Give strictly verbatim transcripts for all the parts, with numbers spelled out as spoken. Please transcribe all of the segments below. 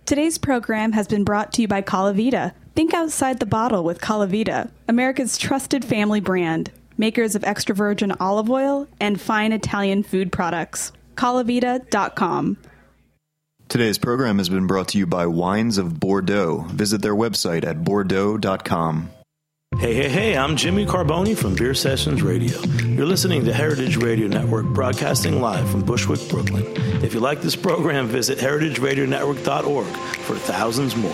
Today's program has been brought to you by Calavita. Think outside the bottle with Calavita, America's trusted family brand, makers of extra virgin olive oil and fine Italian food products. Calavita dot com. Today's program has been brought to you by Wines of Bordeaux. Visit their website at bordeaux dot com. Hey, hey, hey, I'm Jimmy Carboni from Beer Sessions Radio. You're listening to Heritage Radio Network, broadcasting live from Bushwick, Brooklyn. If you like this program, visit heritage radio network dot org for thousands more.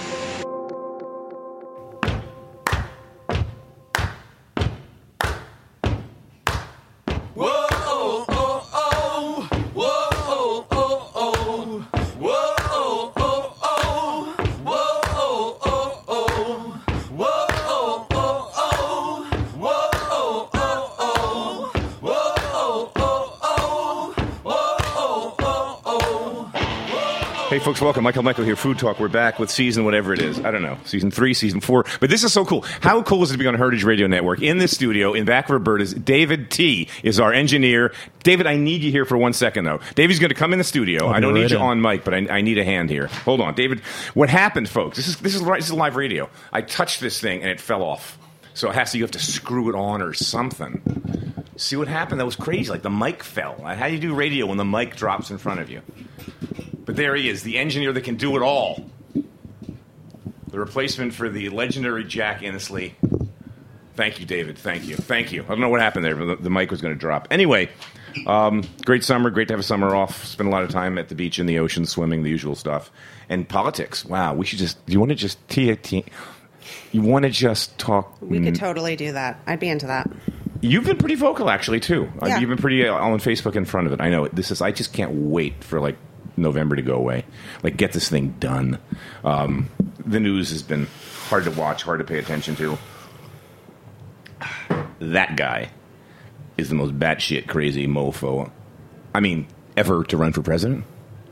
Hey, folks, welcome. Michael Michael here, Food Talk. We're back with season whatever it is. I don't know, season three, season four. But this is so cool. How cool is it to be on Heritage Radio Network? In this studio, in back of Roberta's, David T. is our engineer. David, I need you here for one second, though. David's going to come in the studio. I don't need you on mic, but I, I need a hand here. Hold on. David, what happened, folks? This is this is, this is live radio. I touched this thing, and it fell off. So it has to, you have to screw it on or something. See what happened? That was crazy. Like the mic fell. How do you do radio when the mic drops in front of you? But there he is, the engineer that can do it all. The replacement for the legendary Jack Innesley. Thank you, David. Thank you. Thank you. I don't know what happened there, but the, the mic was going to drop. Anyway, um, great summer. Great to have a summer off. Spend a lot of time at the beach, in the ocean, swimming, the usual stuff. And politics. Wow. We should just, do you want to just, t- t- you want to just talk? We could totally do that. I'd be into that. You've been pretty vocal, actually, too. Yeah. Uh, you've been pretty uh, on Facebook in front of it. I know. This is, I just can't wait for, like, November to go away. Like, get this thing done. Um, the news has been hard to watch, hard to pay attention to. That guy is the most batshit crazy mofo, I mean, ever to run for president.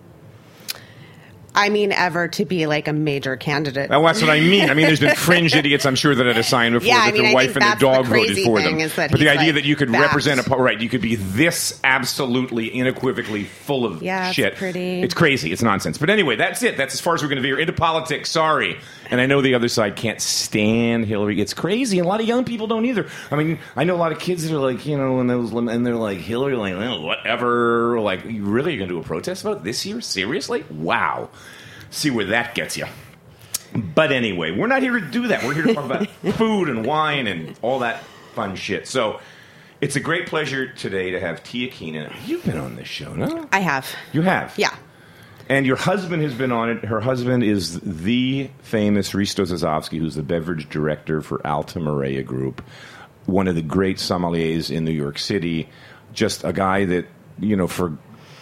I mean, ever to be like a major candidate. Well, that's what I mean. I mean, there's been fringe idiots, I'm sure, that had a sign before yeah, that I mean, their I wife and their dog the voted for them. But the idea like that you could that. represent a right, you could be this absolutely unequivocally full of yeah, shit. It's pretty. It's crazy. It's nonsense. But anyway, that's it. That's as far as we're going to veer into politics. Sorry. And I know the other side can't stand Hillary. It's crazy. And a lot of young people don't either. I mean, I know a lot of kids that are like, you know, and, those, and they're like, Hillary, like, oh, whatever. Like, you really are going to do a protest about it this year? Seriously? Wow. See where that gets you. But anyway, we're not here to do that. We're here to talk about food and wine and all that fun shit. So it's a great pleasure today to have Tia Keenan. You've been on this show, no? I have. You have? Yeah. And your husband has been on it. Her husband is the famous Risto Zazovsky, who's the beverage director for Alta Maria Group, one of the great sommeliers in New York City, just a guy that, you know, for...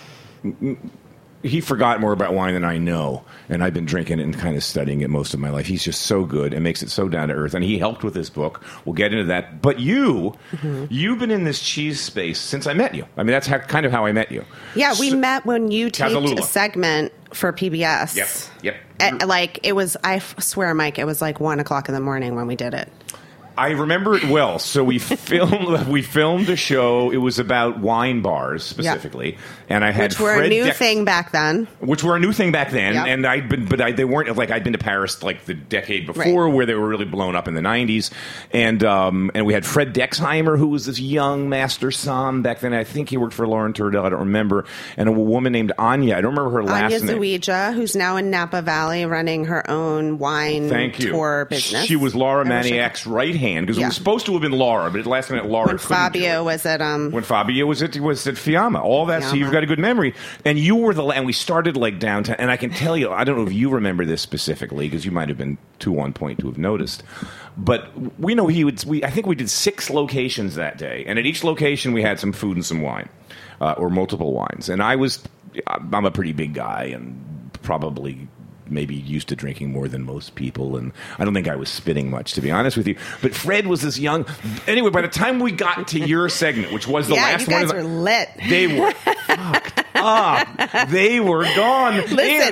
He forgot more about wine than I know, and I've been drinking it and kind of studying it most of my life. He's just so good and makes it so down to earth, and he helped with this book. We'll get into that. But you, mm-hmm. you've been in this cheese space since I met you. I mean, that's how, kind of how I met you. Yeah, we so, met when you taped Cazalula. a segment for P B S. Yep, yep. At, like, it was, I swear, Mike, it was like one o'clock in the morning when we did it. I remember it well. So we filmed we filmed a show. It was about wine bars specifically, yep. and I had which were Fred a new Dex, thing back then. Which were a new thing back then, yep. and I'd been, but I, they weren't like I'd been to Paris like the decade before, right. where they were really blown up in the nineties, and um, and we had Fred Dexheimer, who was this young master som back then. I think he worked for Lauren Turdell. I don't remember, and a woman named Anya. I don't remember her last Anya name. Anya Zuija, who's now in Napa Valley running her own wine Thank you. tour business. She was Laura Maniac's right hand because yeah. it was supposed to have been Laura, but at the last minute Laura when couldn't Fabio was at um when Fabio was at was at Fiamma. All that, Fiamma. So you've got a good memory. And you were the and we started like downtown. And I can tell you, I don't know if you remember this specifically because you might have been too on point to have noticed. But we know he would. We I think we did six locations that day, and at each location we had some food and some wine, uh, or multiple wines. And I was, I'm a pretty big guy and probably. Maybe used to drinking more than most people, and I don't think I was spitting much, to be honest with you. But Fred was this young... Anyway, by the time we got to your segment, which was the yeah, last you guys one... were lit. They were fucked up. They were gone. Listen, and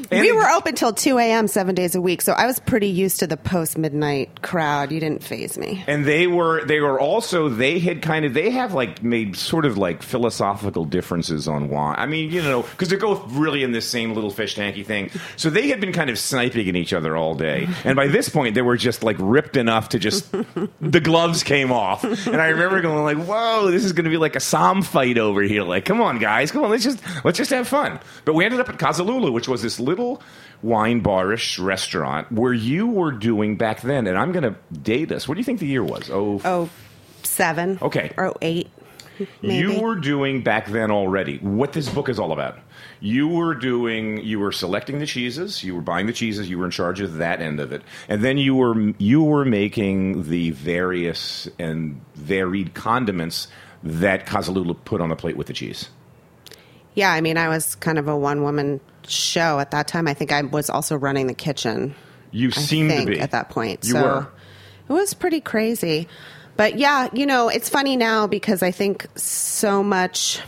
And we they- were open till two a.m. seven days a week, so I was pretty used to the post-midnight crowd. You didn't faze me. And they were they were also they had kind of they have like made sort of like philosophical differences on wine. I mean, you know, because they're both really in this same little fish tanky thing. So they had been kind of sniping at each other all day. And by this point, they were just like ripped enough to just the gloves came off. And I remember going like, "Whoa, this is going to be like a Somme fight over here. Like, come on, guys, come on, let's just let's just have fun." But we ended up at Casalulu, which was this little wine barish restaurant where you were doing back then, and I'm going to date us. What do you think the year was? Oh, Oh, seven. Okay. Or eight. Maybe. You were doing back then already what this book is all about. You were doing, you were selecting the cheeses, you were buying the cheeses, you were in charge of that end of it, and then you were you were making the various and varied condiments that Casalulu put on the plate with the cheese. Yeah, I mean, I was kind of a one-woman show at that time. I think I was also running the kitchen. You I seemed to think, be at that point. You so were. It was pretty crazy. But yeah, you know, it's funny now because I think so much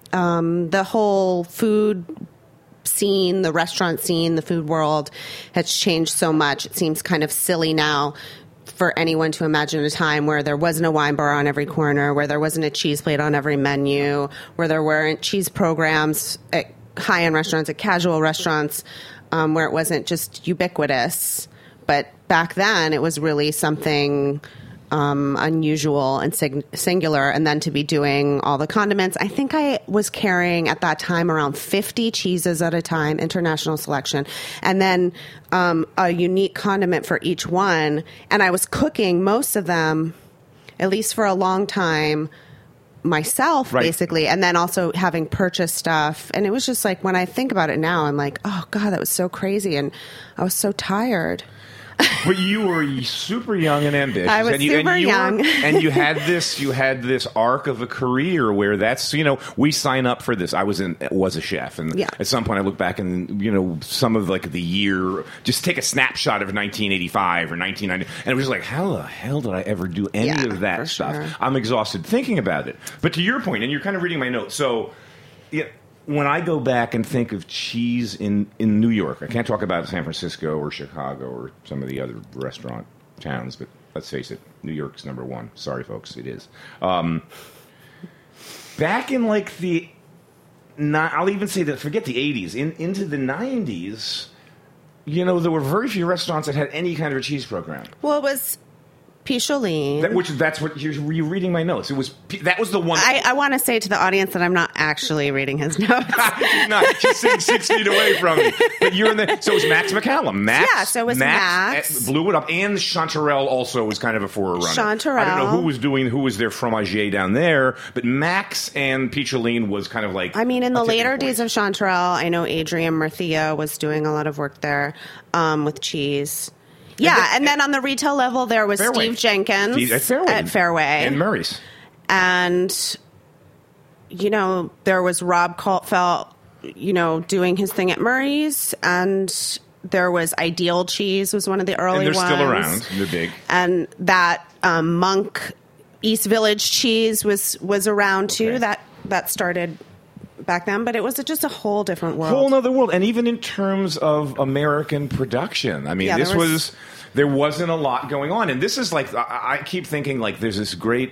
um, the whole food scene, the restaurant scene, the food world has changed so much. It seems kind of silly now for anyone to imagine a time where there wasn't a wine bar on every corner, where there wasn't a cheese plate on every menu, where there weren't cheese programs at high-end restaurants, at casual restaurants, um, where it wasn't just ubiquitous. But back then, it was really something um, unusual and sig- singular. And then to be doing all the condiments, I think I was carrying at that time around fifty cheeses at a time, international selection, and then um, a unique condiment for each one. And I was cooking most of them, at least for a long time, myself, Right. basically, and then also having purchased stuff. And it was just like, when I think about it now, I'm like, oh God, that was so crazy. And I was so tired. But you were super young and ambitious. I was and you, super and you young. Were, and you had this, you had this arc of a career where that's, you know, we sign up for this. I was in, was a chef, and Yeah. at some point I look back and, you know, some of like the year, just take a snapshot of nineteen eighty-five or nineteen ninety, and it was like, how the hell did I ever do any Yeah, of that for stuff? sure. I'm exhausted thinking about it. But to your point, and you're kind of reading my notes, so yeah. When I go back and think of cheese in, in New York, I can't talk about San Francisco or Chicago or some of the other restaurant towns, but let's face it, New York's number one. Sorry, folks, it is. Um, back in like the, not, I'll even say that, forget the eighties, in, into the nineties, you know, there were very few restaurants that had any kind of a cheese program. Well, it was Picholine. That, which that's what you're, you're reading my notes. It was that was the one. I, I want to say to the audience that I'm not actually reading his notes. You're not just sitting six feet away from me. But you're in the. So it was Max McCallum. Max. Yeah, so it was Max. blew it up, and Chanterelle also was kind of a forerunner. Chanterelle. I don't know who was doing who was their fromager down there, but Max and Picholine was kind of like. I mean, in a the tipping later point. days of Chanterelle, I know Adrian Murcia was doing a lot of work there um, with cheese. Yeah, then- and then on the retail level, there was Fairway. Steve Jenkins Steve- at Fairway. at Fairway. and Murray's. And, you know, there was Rob Kaltfelt, you know, doing his thing at Murray's. And there was Ideal Cheese was one of the early And they're ones. still around. They're big. And that um, Monk East Village Cheese was, was around, too. Okay. That that started back then. But it was just a whole different world. Whole nother world, and even in terms of American production, I mean, Yeah, this there was, was- there wasn't a lot going on, and this is like I, I keep thinking like there's this great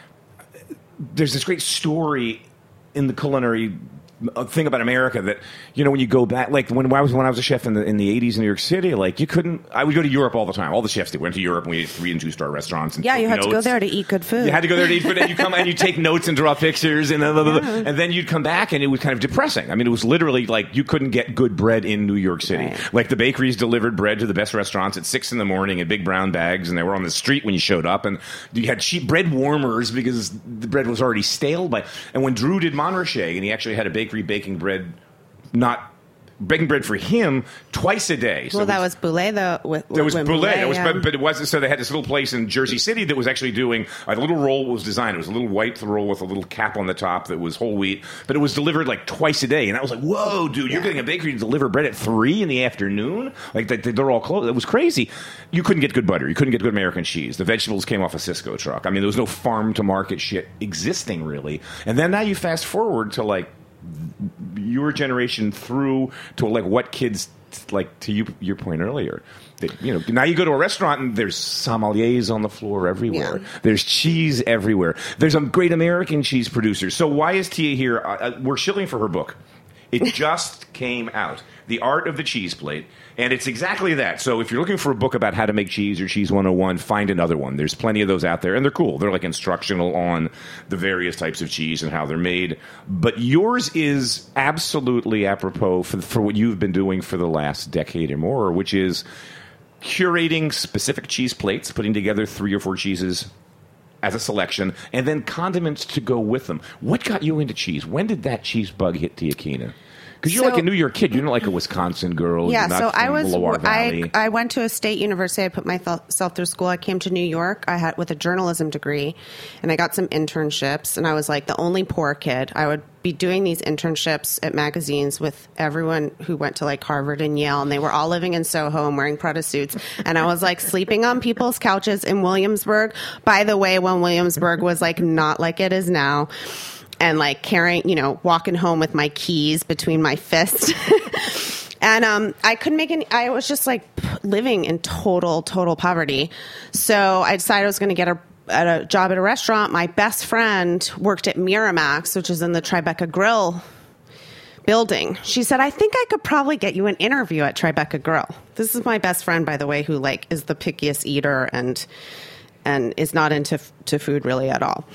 there's this great story in the culinary thing about America that, you know, when you go back, like when I was when I was a chef in the in the eighties in New York City, like you couldn't. I would go to Europe all the time. All the chefs did went to Europe and we ate three and two star restaurants. And Yeah, you took had to go notes. there to eat good food. You had to go there to eat food, and you come and you take notes and draw pictures, and blah, blah, blah, blah. and then you'd come back, and it was kind of depressing. I mean, it was literally like you couldn't get good bread in New York City. Right. Like the bakeries delivered bread to the best restaurants at six in the morning in big brown bags, and they were on the street when you showed up, and you had cheap bread warmers because the bread was already stale. By and when Drew did Montrachet, and he actually had a bakery baking bread. Not baking bread for him twice a day. So well, that we- was Boulet, though. With, there was with Boulet, There was, yeah. but, but it wasn't. So they had this little place in Jersey City that was actually doing a little roll was designed. It was a little white roll with a little cap on the top that was whole wheat, but it was delivered like twice a day. And I was like, "Whoa, dude! You're Yeah. getting a bakery to deliver bread at three in the afternoon? Like they, they're all closed. It was crazy. You couldn't get good butter. You couldn't get good American cheese. The vegetables came off a Cisco truck. I mean, there was no farm to market shit existing really. And then now you fast forward to like your generation through to like what kids like to you, your point earlier, that, you know, now you go to a restaurant and there's sommeliers on the floor everywhere. Yeah. There's cheese everywhere. There's some great American cheese producers. So why is Tia here? Uh, we're shilling for her book. It just came out, The Art of the Cheese Plate, and it's exactly that. So if you're looking for a book about how to make cheese or Cheese one oh one, find another one. There's plenty of those out there, and they're cool. They're like instructional on the various types of cheese and how they're made. But yours is absolutely apropos for, for what you've been doing for the last decade or more, which is curating specific cheese plates, putting together three or four cheeses as a selection, and then condiments to go with them. What got you into cheese? When did that cheese bug hit Tia Keena? Because you're So- like a New York kid. You're not like a Wisconsin girl. Yeah, You're not so I from was Loire I, Valley. I went to a state university. I put myself through school. I came to New York. I had with a journalism degree, and I got some internships. And I was like the only poor kid. I would be doing these internships at magazines with everyone who went to like Harvard and Yale, and they were all living in Soho and wearing Prada suits. And I was like sleeping on people's couches in Williamsburg. By the way, when Williamsburg was like not like it is now. And like carrying, you know, walking home with my keys between my fists. And um, I couldn't make any, I was just like living in total, total poverty. So I decided I was going to get a, at a job at a restaurant. My best friend worked at Miramax, which is in the Tribeca Grill building. She said, I think I could probably get you an interview at Tribeca Grill. This is my best friend, by the way, who like is the pickiest eater and and is not into to food really at all.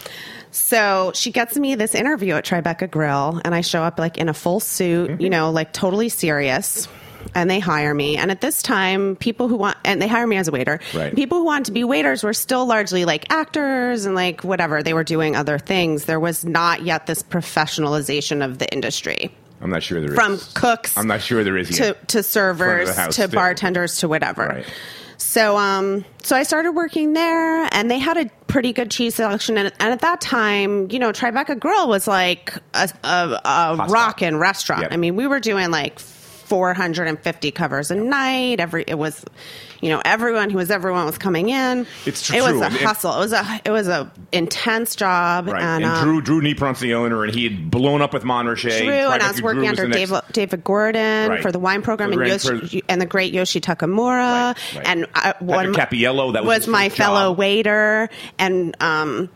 So she gets me this interview at Tribeca Grill, and I show up like in a full suit, mm-hmm. you know, like totally serious. And they hire me. And at this time, people who want, and they hire me as a waiter. Right. People who wanted to be waiters were still largely like actors and like whatever. They were doing other things. There was not yet this professionalization of the industry. I'm not sure there is. From cooks. I'm not sure there is to, yet. to servers, Front of the house to still. bartenders, to whatever. Right. So, um, so I started working there, and they had a pretty good cheese selection. And, and at that time, you know, Tribeca Grill was like a, a, a rockin' restaurant. Yep. I mean, we were doing like four hundred fifty covers a night. Every it was, you know, everyone who was everyone was coming in. It's it true. was a It- hustle. It was a it was a intense job. Right. And, And, um, Drew Drew Niepront's the owner, and he had blown up with Montrachet. Drew, and I Tribeca was working Drew was under the next- David, David Gordon Right. for the wine program, For the and, grand- Yoshi, and the great Yoshi Takamura, Right, right. and uh, one Capiello, that was his my first fellow job. waiter, and um,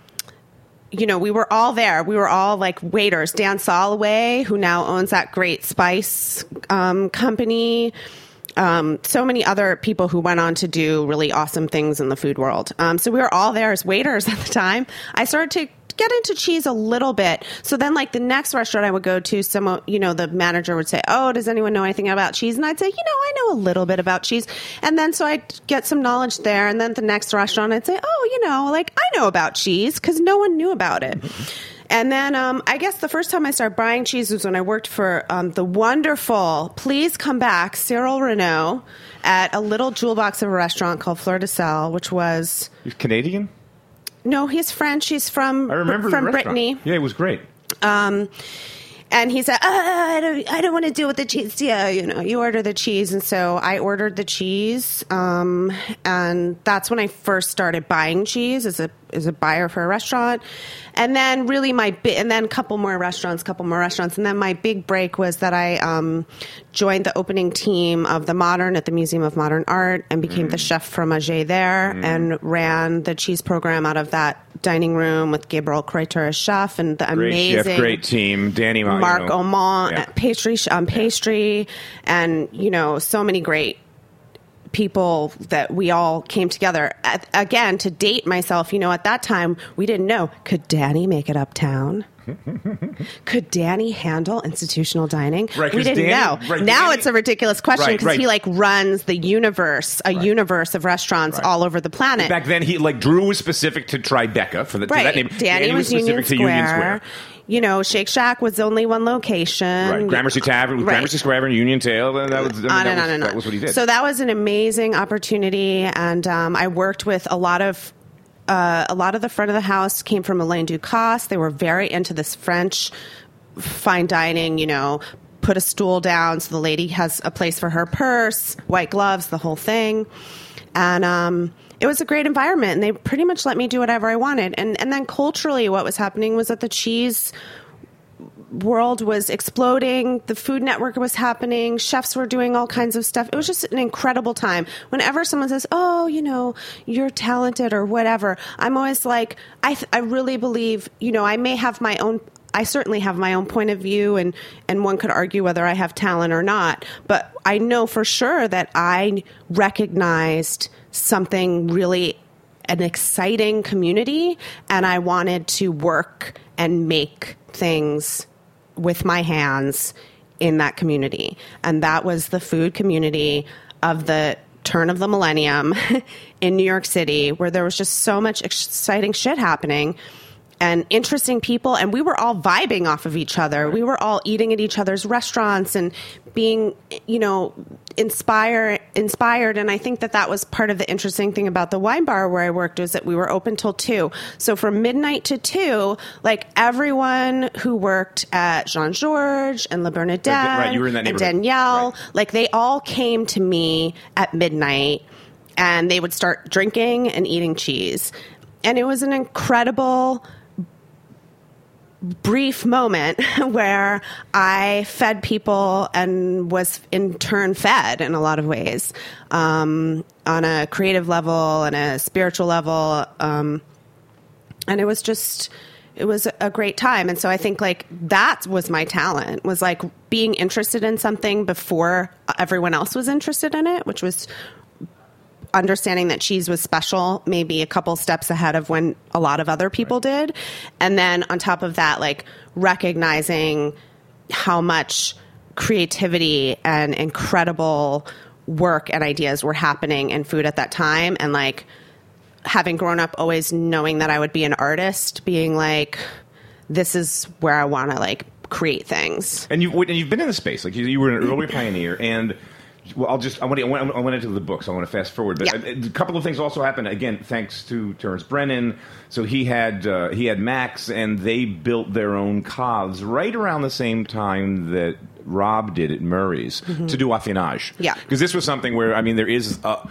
you know, we were all there. We were all like waiters. Dan Soloway, who now owns that Great Spice um, company. Um, so many other people who went on to do really awesome things in the food world. Um, so we were all there as waiters at the time. I started to get into cheese a little bit. So then like the next restaurant I would go to, someone, you know, the manager would say, oh, does anyone know anything about cheese? And I'd say, you know, I know a little bit about cheese. And then so I'd get some knowledge there. And then the next restaurant I'd say, oh, you know, like I know about cheese because no one knew about it. And then um, I guess the first time I started buying cheese was when I worked for um, the wonderful, please come back, Cyril Renaud at a little jewel box of a restaurant called Fleur de Sel, which was, He's Canadian? no, he's French. He's from, I remember from the restaurant. Brittany. Yeah, it was great. Um, and he said, uh, I don't, I don't want to deal with the cheese. Yeah, you know, you order the cheese. And so I ordered the cheese. Um, and that's when I first started buying cheese as a, as a buyer for a restaurant. And then really my, bi- and then a couple more restaurants, couple more restaurants. And then my big break was that I, um, joined the opening team of the Modern at the Museum of Modern Art and became mm. the chef fromage there mm. and ran the cheese program out of that dining room with Gabriel Kreuter as chef and the Great amazing chef, great team. Danny Ma- Mark you know. Aumont, Yeah. pastry, um, pastry, and you know, so many great people that we all came together. At, again, to date myself, you know, at that time we didn't know, could Danny make it uptown? Could Danny handle institutional dining? Right, we 'cause didn't Danny- know. right, now Danny- it's a ridiculous question Right, because right. he like runs the universe, a universe of restaurants Right. all over the planet. Back then, he like Drew was specific to Tribeca for the to Right. that name. Danny, was, specific Union to Square. Union Square. You know, Shake Shack was only one location. Right, Gramercy Tavern, Right. Gramercy Square, and Union Tail. And that was, I mean, on that, and was on and on. that was what he did. So that was an amazing opportunity, and um, I worked with a lot of uh, a lot of the front of the house came from Alain Ducasse. They were very into this French fine dining. You know, put a stool down so the lady has a place for her purse, white gloves, the whole thing, and. Um, It was a great environment, and they pretty much let me do whatever I wanted. And and then culturally, what was happening was that the cheese world was exploding. The Food Network was happening. Chefs were doing all kinds of stuff. It was just an incredible time. Whenever someone says, oh, you know, you're talented or whatever, I'm always like, I, th- I really believe, you know, I may have my own, I certainly have my own point of view, and, and one could argue whether I have talent or not. But I know for sure that I recognized something really an exciting community, and I wanted to work and make things with my hands in that community. And that was the food community of the turn of the millennium in New York City, where there was just so much exciting shit happening and interesting people. And we were all vibing off of each other. We were all eating at each other's restaurants and being, you know, inspire, inspired. And I think that that was part of the interesting thing about the wine bar where I worked, was that we were open till two. So from midnight to two, like everyone who worked at Jean-Georges and La Bernadette right, you were in that and neighborhood. Danielle, Right. like they all came to me at midnight, and they would start drinking and eating cheese. And it was an incredible brief moment where I fed people and was in turn fed in a lot of ways, um, on a creative level and a spiritual level. Um, and it was just, it was a great time. And so I think like that was my talent, was like being interested in something before everyone else was interested in it, which was understanding that cheese was special, maybe a couple steps ahead of when a lot of other people did. And then on top of that, like recognizing how much creativity and incredible work and ideas were happening in food at that time. And like having grown up always knowing that I would be an artist, being like, this is where I want to like create things. And you've, and you've been in the space. Like you, you were an early pioneer, and well, I'll just I want to I went, I went into the books. I want to fast forward, but Yeah. a, a couple of things also happened. Again, thanks to Terrence Brennan. So he had uh, he had Max, and they built their own coves right around the same time that Rob did at Murray's mm-hmm. to do affinage. Yeah, because this was something where I mean there is. A,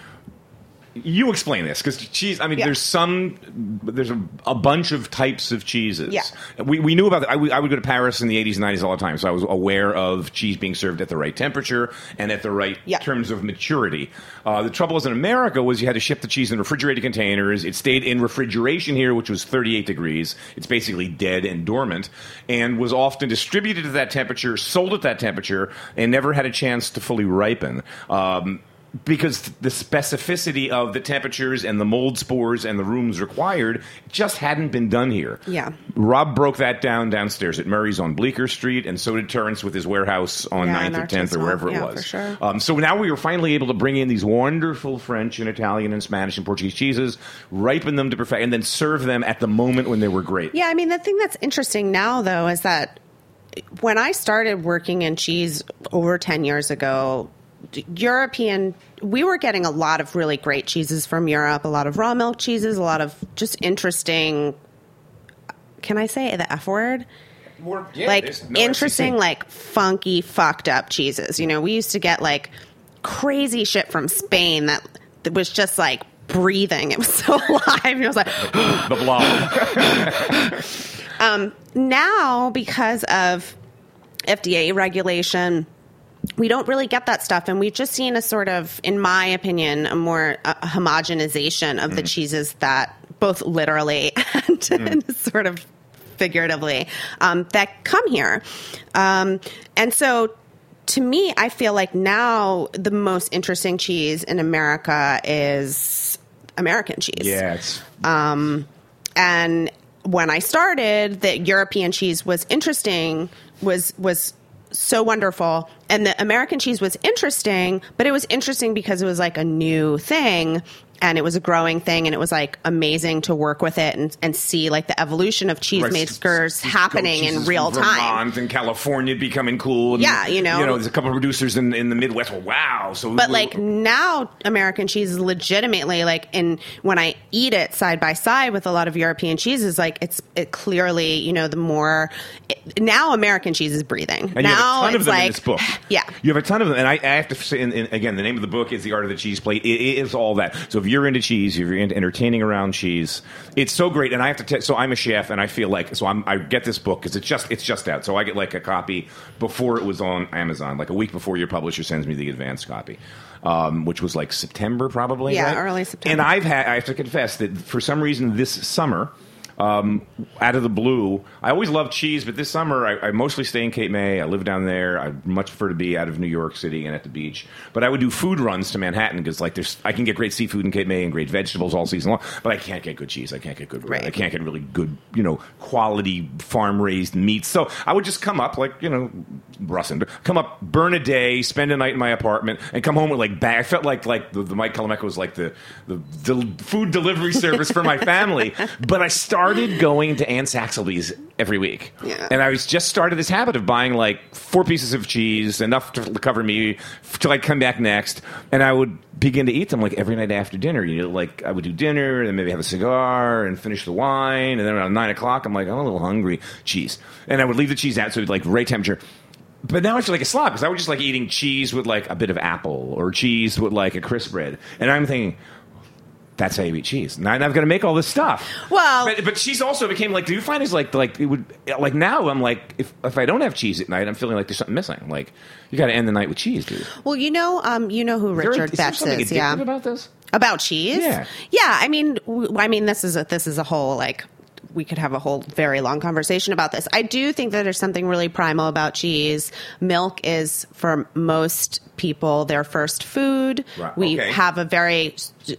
You explain this, because cheese, I mean, yeah. there's some, there's a, a bunch of types of cheeses. Yeah. We, we knew about that. I, w- I would go to Paris in the eighties and nineties all the time, so I was aware of cheese being served at the right temperature and at the right yeah. terms of maturity. Uh, the trouble was in America was you had to ship the cheese in refrigerated containers. It stayed in refrigeration here, which was thirty-eight degrees. It's basically dead and dormant, and was often distributed at that temperature, sold at that temperature, and never had a chance to fully ripen. Um, Because the specificity of the temperatures and the mold spores and the rooms required just hadn't been done here. Yeah. Rob broke that down downstairs at Murray's on Bleecker Street, and so did Terrence with his warehouse on Yeah, ninth or tenth or wherever yeah, it was. For sure. Um, so now we were finally able to bring in these wonderful French and Italian and Spanish and Portuguese cheeses, ripen them to perfection, and then serve them at the moment when they were great. Yeah, I mean, the thing that's interesting now, though, is that when I started working in cheese over ten years ago, European, we were getting a lot of really great cheeses from Europe, a lot of raw milk cheeses, a lot of just interesting, can I say the F word? Yeah, like no interesting, F C C. like funky, fucked up cheeses. You know, we used to get like crazy shit from Spain that, that was just like breathing. It was so alive. And it was like the blob. um, now, because of F D A regulation, we don't really get that stuff, and we've just seen a sort of, in my opinion, a more uh, homogenization of mm. the cheeses that, both literally and mm. sort of figuratively, um, that come here. Um, and so, to me, I feel like now the most interesting cheese in America is American cheese. Yeah, it's... Um, and when I started, the European cheese was interesting, was was so wonderful. And the American cheese was interesting, but it was interesting because it was like a new thing, and it was a growing thing, and it was like amazing to work with it and, and see like the evolution of cheesemakers right. happening in real from time. Vermont and California becoming cool. And, yeah, you know, you know, there's a couple of producers in, in the Midwest. Well, wow. So, but like now, American cheese is legitimately like, in when I eat it side by side with a lot of European cheeses, like it's it clearly, you know, the more it, now American cheese is breathing. And now you have a ton it's of them like, in this book. Yeah, you have a ton of them, and I, I have to say, and, and again, the name of the book is The Art of the Cheese Plate. It, it is all that. So if you're into cheese, if you're into entertaining around cheese, it's so great. And I have to tell, so I'm a chef, and I feel like, so I'm, I get this book because it's just it's just out. So I get like a copy before it was on Amazon, like a week before your publisher sends me the advanced copy, um, which was like September probably. Yeah, right? early September. And I've had, I have to confess that for some reason this summer, Um, out of the blue, I always loved cheese, but this summer I, I mostly stay in Cape May. I live down there. I much prefer to be out of New York City and at the beach. But I would do food runs to Manhattan because, like, there's I can get great seafood in Cape May and great vegetables all season long. But I can't get good cheese. I can't get good bread. Right. I can't get really good, you know, quality farm raised meats. So I would just come up, like, you know, Russin, come up, burn a day, spend a night in my apartment, and come home with like bag. I felt like like the, the Mike Colameco was like the the, the food delivery service for my family. But I started going to Anne Saxelby's every week. Yeah. And I was just started this habit of buying like four pieces of cheese, enough to cover me till I come back next. And I would begin to eat them like every night after dinner. You know, like I would do dinner and then maybe have a cigar and finish the wine. And then around nine o'clock, I'm like, I'm a little hungry. Cheese. And I would leave the cheese out so it's like right temperature. But now I feel like a slob because I was just like eating cheese with like a bit of apple or cheese with like a crisp bread. And I'm thinking, that's how you eat cheese. Now I've got to make all this stuff. Well, but, but cheese also became like. Do you find is like like it would like now I'm like if if I don't have cheese at night I'm feeling like there's something missing. Like you got to end the night with cheese, dude. Well, you know, um, you know who Is there- Richard is there Betts something is, addictive yeah. about this? About cheese? Yeah. Yeah, I mean, w- I mean, this is a, this is a whole like. We could have a whole very long conversation about this. I do think that there's something really primal about cheese. Milk is, for most people, their first food. Right. We Okay. have a very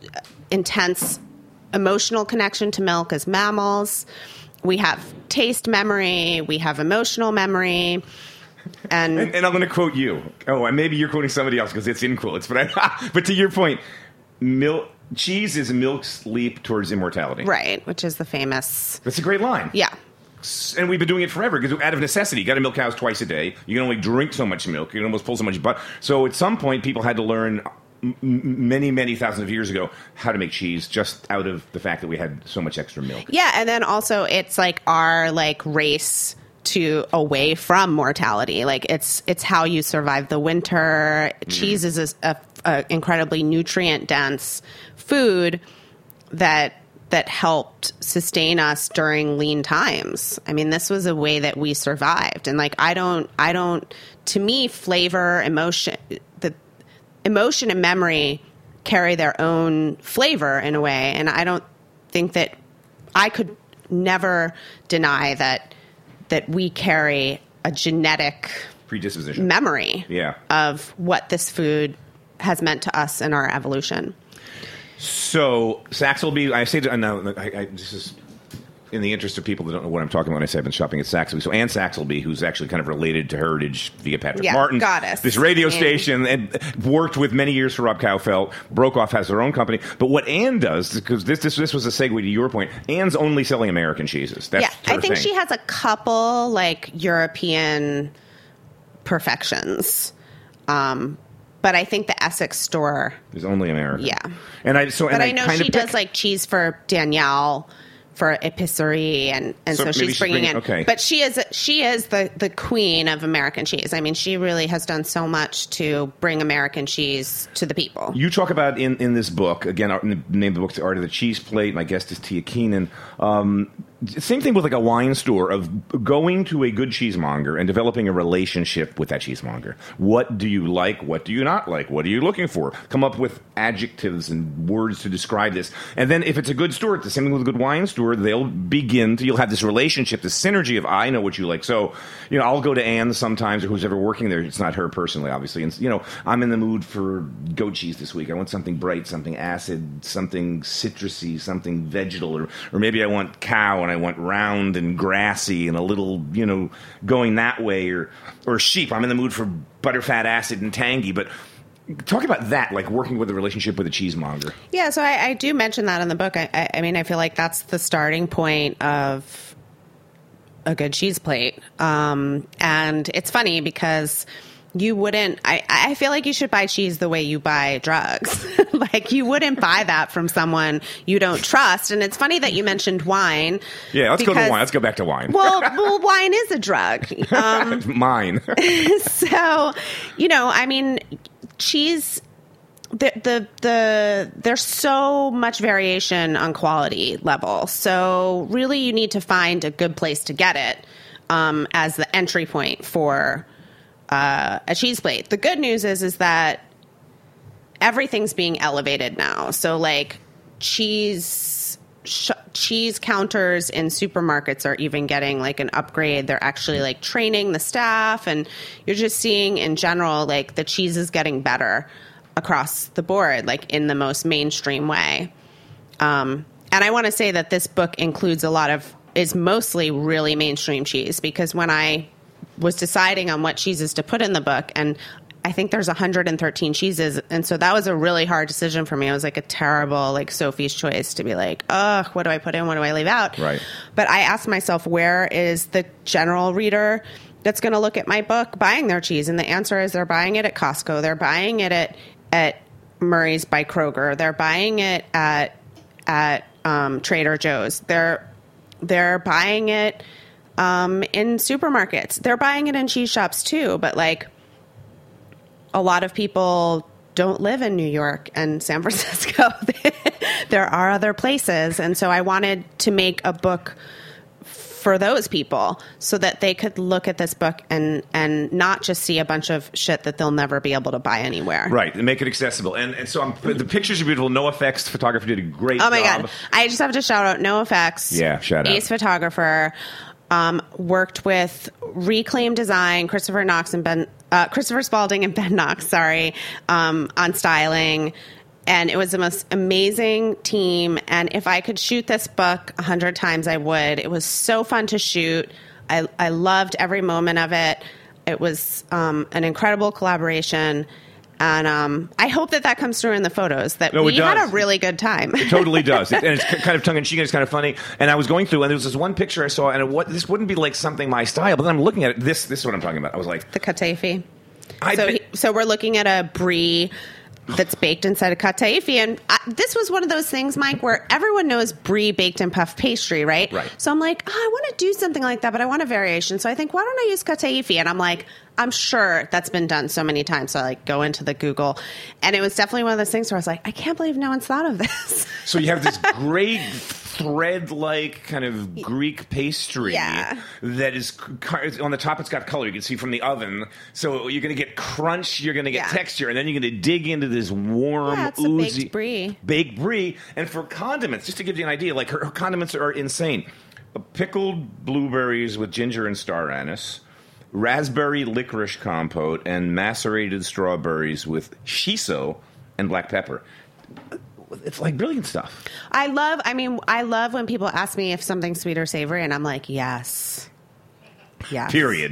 intense emotional connection to milk as mammals. We have taste memory. We have emotional memory. And, And, and I'm going to quote you. Oh, and maybe you're quoting somebody else because it's in quotes. But I, but to your point, milk cheese is milk's leap towards immortality. right, which is the famous. That's a great line. Yeah. And we've been doing it forever because out of necessity, you got to milk cows twice a day. You can only drink so much milk. You can almost pull so much butter. So at some point, people had to learn m- many, many thousands of years ago how to make cheese just out of the fact that we had so much extra milk. Yeah, and then also it's like our like race to away from mortality. Like it's it's how you survive the winter. Mm. Cheese is a, a, a incredibly nutrient dense food that that helped sustain us during lean times. I mean, this was a way that we survived. And like I don't I don't to me flavor, emotion, the emotion and memory carry their own flavor in a way, and I don't think that I could never deny that that we carry a genetic predisposition memory yeah. of what this food has meant to us in our evolution. So Saxelby, I say, to, no, I, I, this is in the interest of people that don't know what I'm talking about when I say I've been shopping at Saxelby. So Anne Saxelby, who's actually kind of related to Heritage via Patrick Yeah, Martin, goddess. this radio Anne. station, and worked with many years for Rob Kaufeld. Brokoff has her own company. But what Anne does, because this, this this was a segue to your point, Anne's only selling American cheeses. That's yeah, her I think thing. she has a couple like European perfections. Um, but I think the Essex store, It's only American. yeah. And I so and But I know kind she of does pick- like cheese for Danielle for Epicerie, and, and So so, maybe she's she's bringing bringing- in. okay. But she is she is the, the queen of American cheese. I mean, she really has done so much to bring American cheese to the people. You talk about in, in this book, again, in the name of the book is The Art of the Cheese Plate. My guest is Tia Keenan. Um, same thing with like a wine store, of going to a good cheesemonger and developing a relationship with that cheesemonger. What do you like? What do you not like? What are you looking for? Come up with adjectives and words to describe this. And then if it's a good store, it's the same thing with a good wine store, they'll begin to, you'll have this relationship, this synergy of, I know what you like. So, you know, I'll go to Anne sometimes, or who's ever working there. It's not her personally, obviously. And, you know, I'm in the mood for goat cheese this week. I want something bright, something acid, something citrusy, something vegetal, or, or maybe I want cow and I want round and grassy and a little, you know, going that way, or, or sheep. I'm in the mood for butterfat, acid, and tangy. But talk about that, like working with a relationship with a cheesemonger. Yeah, so I, I do mention that in the book. I, I, I mean, I feel like that's the starting point of a good cheese plate. Um, and it's funny because you wouldn't, I, I feel like you should buy cheese the way you buy drugs. Like you wouldn't buy that from someone you don't trust. And it's funny that you mentioned wine. Yeah, let's go to because- wine. Let's go back to wine. Well, well, wine is a drug. Um, Mine. so, you know, I mean, cheese the, the the there's so much variation on quality level. So really, you need to find a good place to get it um, as the entry point for uh, a cheese plate. The good news is is that everything's being elevated now. So like cheese sh- cheese counters in supermarkets are even getting like an upgrade. They're actually like training the staff, and you're just seeing in general like the cheese is getting better across the board, like in the most mainstream way. Um, and I want to say that this book includes a lot of, is mostly really mainstream cheese, because when I was deciding on what cheeses to put in the book, and I think there's one hundred thirteen cheeses, and so that was a really hard decision for me. It was like a terrible, like Sophie's Choice to be like, ugh, what do I put in? What do I leave out? Right. But I asked myself, where is the general reader that's going to look at my book buying their cheese? And the answer is they're buying it at Costco. They're buying it at at Murray's by Kroger. They're buying it at at um, Trader Joe's. They're they're buying it um, in supermarkets. They're buying it in cheese shops too. But like a lot of people don't live in New York and San Francisco. There are other places, and so I wanted to make a book for those people so that they could look at this book and and not just see a bunch of shit that they'll never be able to buy anywhere. Right, and make it accessible. And and so I'm, the pictures are beautiful. NoFX photography did a great job. Oh my job. God. I just have to shout out NoFX. Yeah, shout out. Ace photographer. Um, worked with Reclaim Design, Christopher Knox and Ben, uh, Christopher Spalding and Ben Knox, sorry, um, on styling. And it was the most amazing team. And if I could shoot this book a hundred times, I would. It was so fun to shoot. I, I loved every moment of it. It was um, an incredible collaboration. And um, I hope that that comes through in the photos, that no, we does. had a really good time. It totally does. It, and it's kind of tongue-in-cheek, and it's kind of funny. And I was going through, and there was this one picture I saw, and it, what, this wouldn't be like something my style, but then I'm looking at it. This, this is what I'm talking about. I was like... The katafi. I so, be- he, so we're looking at a brie that's baked inside a katafi. And I, this was one of those things, Mike, where everyone knows brie baked in puff pastry, right? Right. So I'm like, oh, I want to do something like that, but I want a variation. So I think, why don't I use katafi? And I'm like, I'm sure that's been done so many times. So I like go into the Google, and it was definitely one of those things where I was like, I can't believe no one's thought of this. So you have this great thread-like kind of Greek pastry Yeah. that is on the top. It's got color. You can see from the oven. So you're going to get crunch. You're going to get Yeah. texture, and then you're going to dig into this warm, Yeah, it's a oozy baked brie. Baked brie. And for condiments, just to give you an idea, like her, her condiments are insane: pickled blueberries with ginger and star anise, raspberry licorice compote, and macerated strawberries with shiso and black pepper. It's like brilliant stuff. I love, I mean, I love when people ask me if something's sweet or savory, and I'm like, yes. Yes. Period.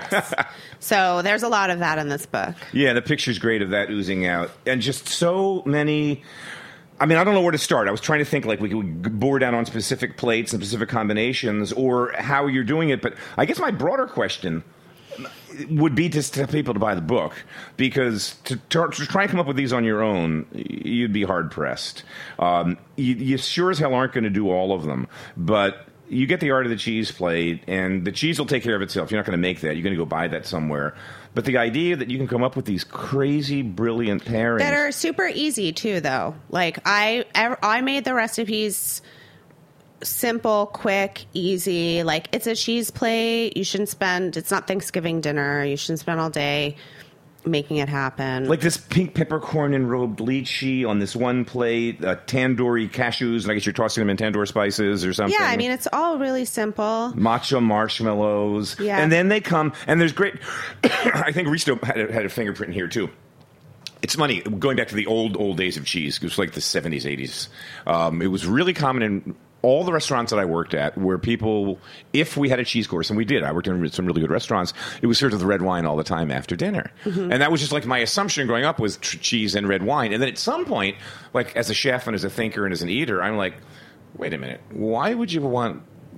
So there's a lot of that in this book. Yeah, the picture's great of that oozing out. And just so many... I mean, I don't know where to start. I was trying to think like we could bore down on specific plates and specific combinations or how you're doing it. But I guess my broader question would be to tell people to buy the book, because to, to, to try and come up with these on your own, you'd be hard-pressed. Um, you, you sure as hell aren't going to do all of them, but you get the art of the cheese plate, and the cheese will take care of itself. You're not going to make that. You're going to go buy that somewhere. But the idea that you can come up with these crazy, brilliant pairings... That are super easy, too, though. Like, I, I made the recipes... simple, quick, easy. Like, it's a cheese plate. You shouldn't spend, it's not Thanksgiving dinner. You shouldn't spend all day making it happen. Like this pink peppercorn enrobed lychee on this one plate, uh, tandoori cashews, and I guess you're tossing them in tandoor spices or something. Yeah, I mean, it's all really simple. Matcha marshmallows. Yeah. And then they come, and there's great, I think Risto had a, had a fingerprint here, too. It's funny, going back to the old, old days of cheese, it was like the seventies, eighties. Um, it was really common in all the restaurants that I worked at, where people, if we had a cheese course, and we did, I worked in some really good restaurants, it was served with red wine all the time after dinner. Mm-hmm. And that was just like my assumption growing up was tr- cheese and red wine. And then at some point, like as a chef and as a thinker and as an eater, I'm like, wait a minute, why would you want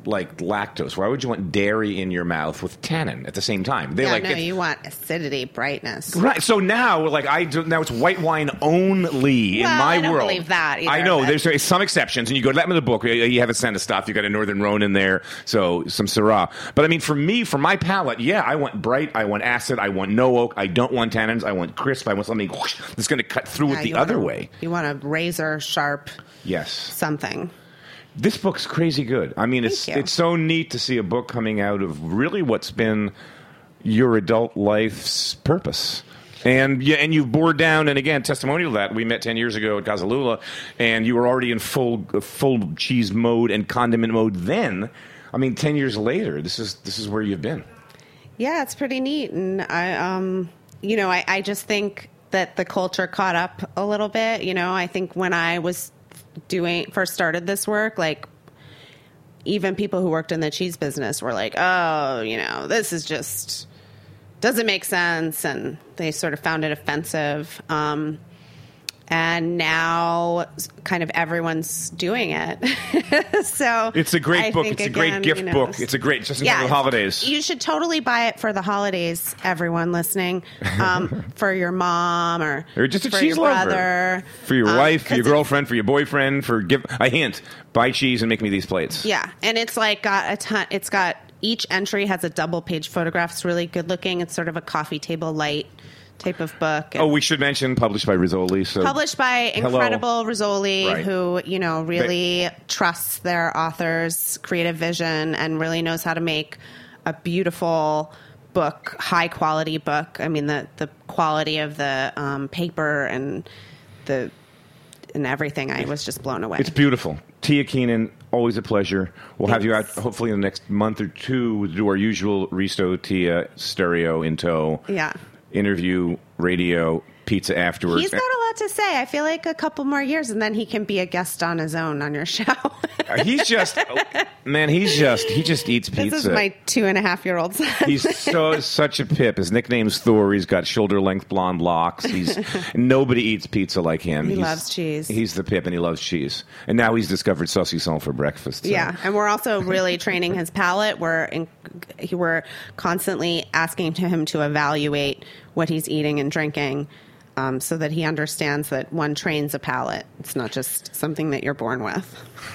like lactose? Why would you want dairy in your mouth with tannin at the same time? They yeah, like no, it's- you want acidity, brightness. Right. So now, like I do, now it's white wine only in Well, my I don't world. believe that either, I know but- there's some exceptions, and you go to that in the book. You have a scent of stuff. You got a Northern Rhone in there, so some Syrah. But I mean, for me, for my palate, yeah, I want bright. I want acid. I want no oak. I don't want tannins. I want crisp. I want something whoosh, that's going to cut through Yeah, it the you other want a- way. You want a razor sharp Yes. something. This book's crazy good. I mean, it's Thank you. it's so neat to see a book coming out of really what's been your adult life's purpose. And yeah, and you've bored down, and again, testimonial to that. We met ten years ago at Casalula, and you were already in full full cheese mode and condiment mode then. I mean, ten years later, this is this is where you've been. Yeah, it's pretty neat. And I, um, you know, I, I just think that the culture caught up a little bit. You know, I think when I was doing, first started this work, like even people who worked in the cheese business were like, oh, you know, this is just, doesn't make sense. And they sort of found it offensive. Um, and now kind of everyone's doing it. So It's a great I book. think, It's a great again, gift you know, book. It's a great, just in time for the it's- holidays. You should totally buy it for the holidays, everyone listening. Um, for your mom or, Or just a for cheese your lover. brother. For your Um, wife, for 'cause your it's- girlfriend, for your boyfriend, for give a hint. Buy cheese and make me these plates. Yeah, and it's like got a ton. It's got each entry has a double page photograph. It's really good looking. It's sort of a coffee table light type of book. And Oh, we should mention published by Rizzoli. So published by Hello. Incredible Rizzoli, Right. who you know really trusts their author's creative vision and really knows how to make a beautiful book, high quality book. I mean, the the quality of the um, paper and the and everything. I was just blown away. It's beautiful. Tia Keenan, always a pleasure. We'll have you out hopefully in the next month or two. We'll do our usual Risto Tia stereo in tow. Yeah. Interview, radio, pizza afterwards. He's got a lot to say. I feel like a couple more years, and then he can be a guest on his own on your show. He's just, oh, man, he's just, he just eats pizza. This is my two and a half year old son. He's so such a pip. His nickname's Thor. He's got shoulder length blonde locks. He's nobody eats pizza like him. He He's- loves cheese. He's the pip, and he loves cheese. And now he's discovered saucisson for breakfast. so- Yeah, and we're also really training his palate. We're in, we're constantly asking to him to evaluate what he's eating and drinking, um, so that he understands that one trains a palate. It's not just something that you're born with.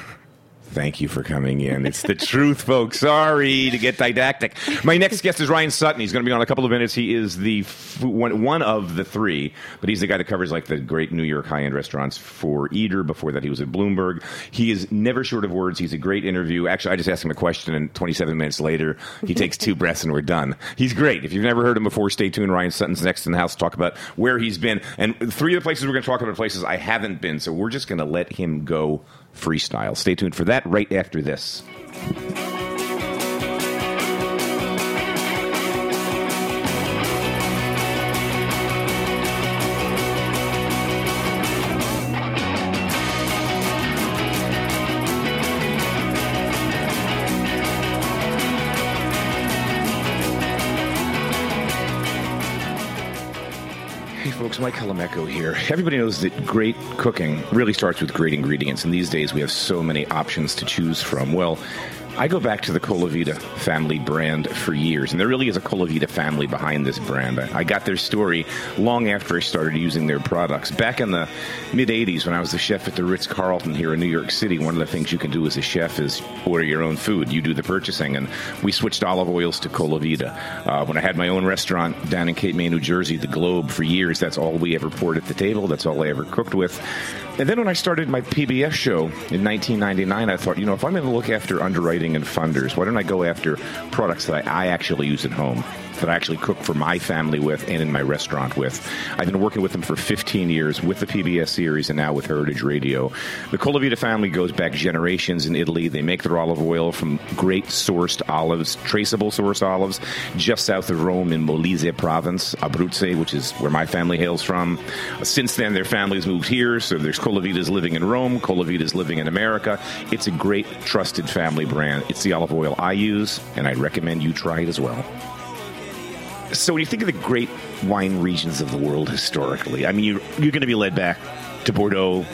Thank you for coming in. It's the truth, folks. Sorry to get didactic. My next guest is Ryan Sutton. He's going to be on in a couple of minutes. He is the f- one, one of the three, but he's the guy that covers like the great New York high-end restaurants for Eater. Before that, he was at Bloomberg. He is never short of words. He's a great interview. Actually, I just asked him a question, and twenty-seven minutes later, he takes two breaths, and we're done. He's great. If you've never heard him before, stay tuned. Ryan Sutton's next in the house to talk about where he's been. And three of the places we're going to talk about are places I haven't been, so we're just going to let him go freestyle. Stay tuned for that right after this. Hey folks, Mike Calamecco here. Everybody knows that great cooking really starts with great ingredients, and these days we have so many options to choose from. Well, I go back to the Colavita family brand for years, and there really is a Colavita family behind this brand. I, I got their story long after I started using their products. Back in the mid-eighties, when I was the chef at the Ritz-Carlton here in New York City, one of the things you can do as a chef is order your own food. You do the purchasing, and we switched olive oils to Colavita. Uh, when I had my own restaurant down in Cape May, New Jersey, The Globe, for years, that's all we ever poured at the table. That's all I ever cooked with. And then when I started my P B S show in nineteen ninety-nine, I thought, you know, if I'm going to look after underwriting and funders, why don't I go after products that I, I actually use at home, that I actually cook for my family with and in my restaurant with. I've been working with them for fifteen years with the P B S series and now with Heritage Radio. The Colavita family goes back generations in Italy. They make their olive oil from great sourced olives, traceable sourced olives, just south of Rome in Molise province, Abruzzo, which is where my family hails from. Since then, their families moved here, so there's Colavitas living in Rome, Colavitas living in America. It's a great, trusted family brand. It's the olive oil I use, and I'd recommend you try it as well. So when you think of the great wine regions of the world historically, I mean, you're, you're going to be led back to Bordeaux,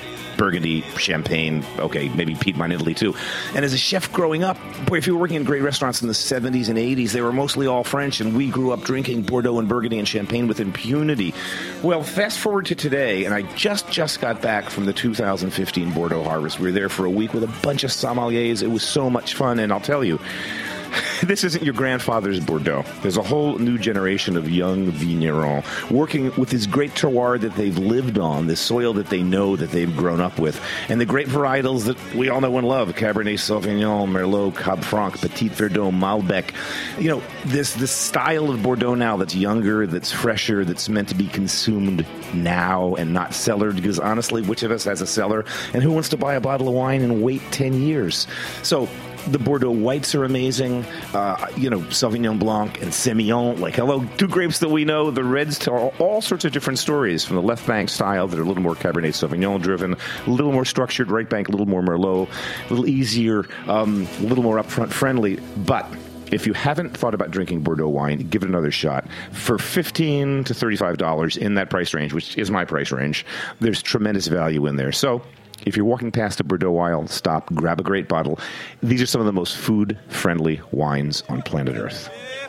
Burgundy, Champagne, okay, maybe peat wine Italy too. And as a chef growing up, boy, if you were working in great restaurants in the seventies and eighties, they were mostly all French, and we grew up drinking Bordeaux and Burgundy and Champagne with impunity. Well, fast forward to today, and I just, just got back from the two thousand fifteen Bordeaux harvest. We were there for a week with a bunch of sommeliers. It was so much fun, and I'll tell you, this isn't your grandfather's Bordeaux. There's a whole new generation of young vignerons working with this great terroir that they've lived on, this soil that they know, that they've grown up with, and the great varietals that we all know and love, Cabernet Sauvignon, Merlot, Cab Franc, Petit Verdot, Malbec. You know, this, this style of Bordeaux now that's younger, that's fresher, that's meant to be consumed now and not cellared, because honestly, which of us has a cellar, and who wants to buy a bottle of wine and wait ten years? So the Bordeaux whites are amazing. Uh, you know, Sauvignon Blanc and Semillon, like, hello, two grapes that we know. The reds tell all sorts of different stories, from the left bank style that are a little more Cabernet Sauvignon driven, a little more structured, right bank, a little more Merlot, a little easier, um, a little more upfront friendly. But if you haven't thought about drinking Bordeaux wine, give it another shot. For fifteen to thirty-five dollars in that price range, which is my price range, there's tremendous value in there. So if you're walking past a Bordeaux aisle, stop, grab a great bottle. These are some of the most food-friendly wines on planet Earth.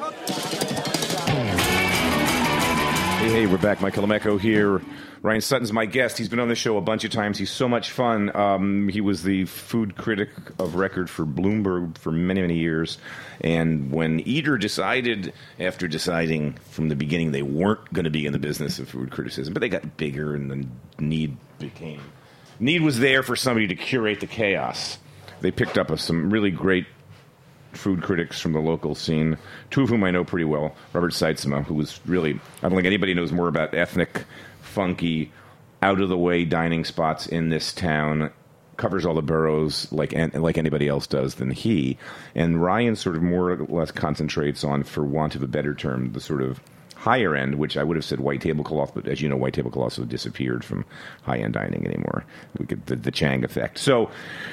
Hey, hey, we're back. Michael Lemecco here. Ryan Sutton's my guest. He's been on the show a bunch of times. He's so much fun. Um, he was the food critic of record for Bloomberg for many, many years. And when Eater decided, after deciding from the beginning they weren't going to be in the business of food criticism, but they got bigger and the need became... Need was there for somebody to curate the chaos. They picked up some really great food critics from the local scene, two of whom I know pretty well. Robert Seitzema, who was really, I don't think anybody knows more about ethnic, funky, out-of-the-way dining spots in this town, covers all the boroughs like like anybody else does than he. And Ryan sort of more or less concentrates on, for want of a better term, the sort of higher end, which I would have said white tablecloth, but as you know, white tablecloth have disappeared from high-end dining anymore. We get the, the Chang effect. So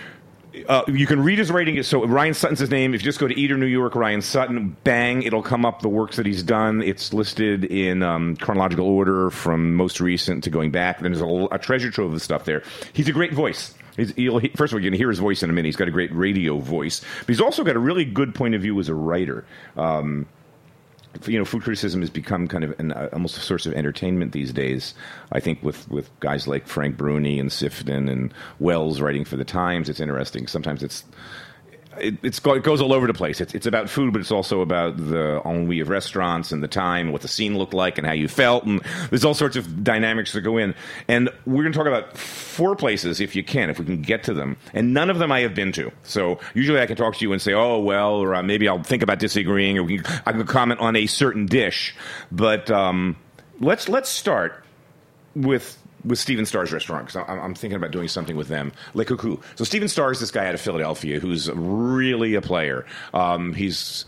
uh, you can read his rating. So Ryan Sutton's his name. If you just go to Eater New York, Ryan Sutton, bang, it'll come up the works that he's done. It's listed in um, chronological order from most recent to going back. Then there's a, a treasure trove of stuff there. He's a great voice. He's, he'll, he, first of all, you're going to hear his voice in a minute. He's got a great radio voice. But he's also got a really good point of view as a writer. Um You know, food criticism has become kind of an, uh, almost a source of entertainment these days. I think with, with guys like Frank Bruni and Sifton and Wells writing for the Times, it's interesting. Sometimes it's it, it's it goes all over the place. It's it's about food, but it's also about the ennui of restaurants and the time, what the scene looked like, and how you felt. And there's all sorts of dynamics that go in. And we're going to talk about four places, if you can, if we can get to them. And none of them I have been to. So usually I can talk to you and say, oh, well, or uh, maybe I'll think about disagreeing, or we can, I can comment on a certain dish. But um, let's let's start with with Stephen Starr's restaurant, because I'm, I'm thinking about doing something with them. Le Coucou. So Stephen Starr is this guy out of Philadelphia who's really a player. Um, he's,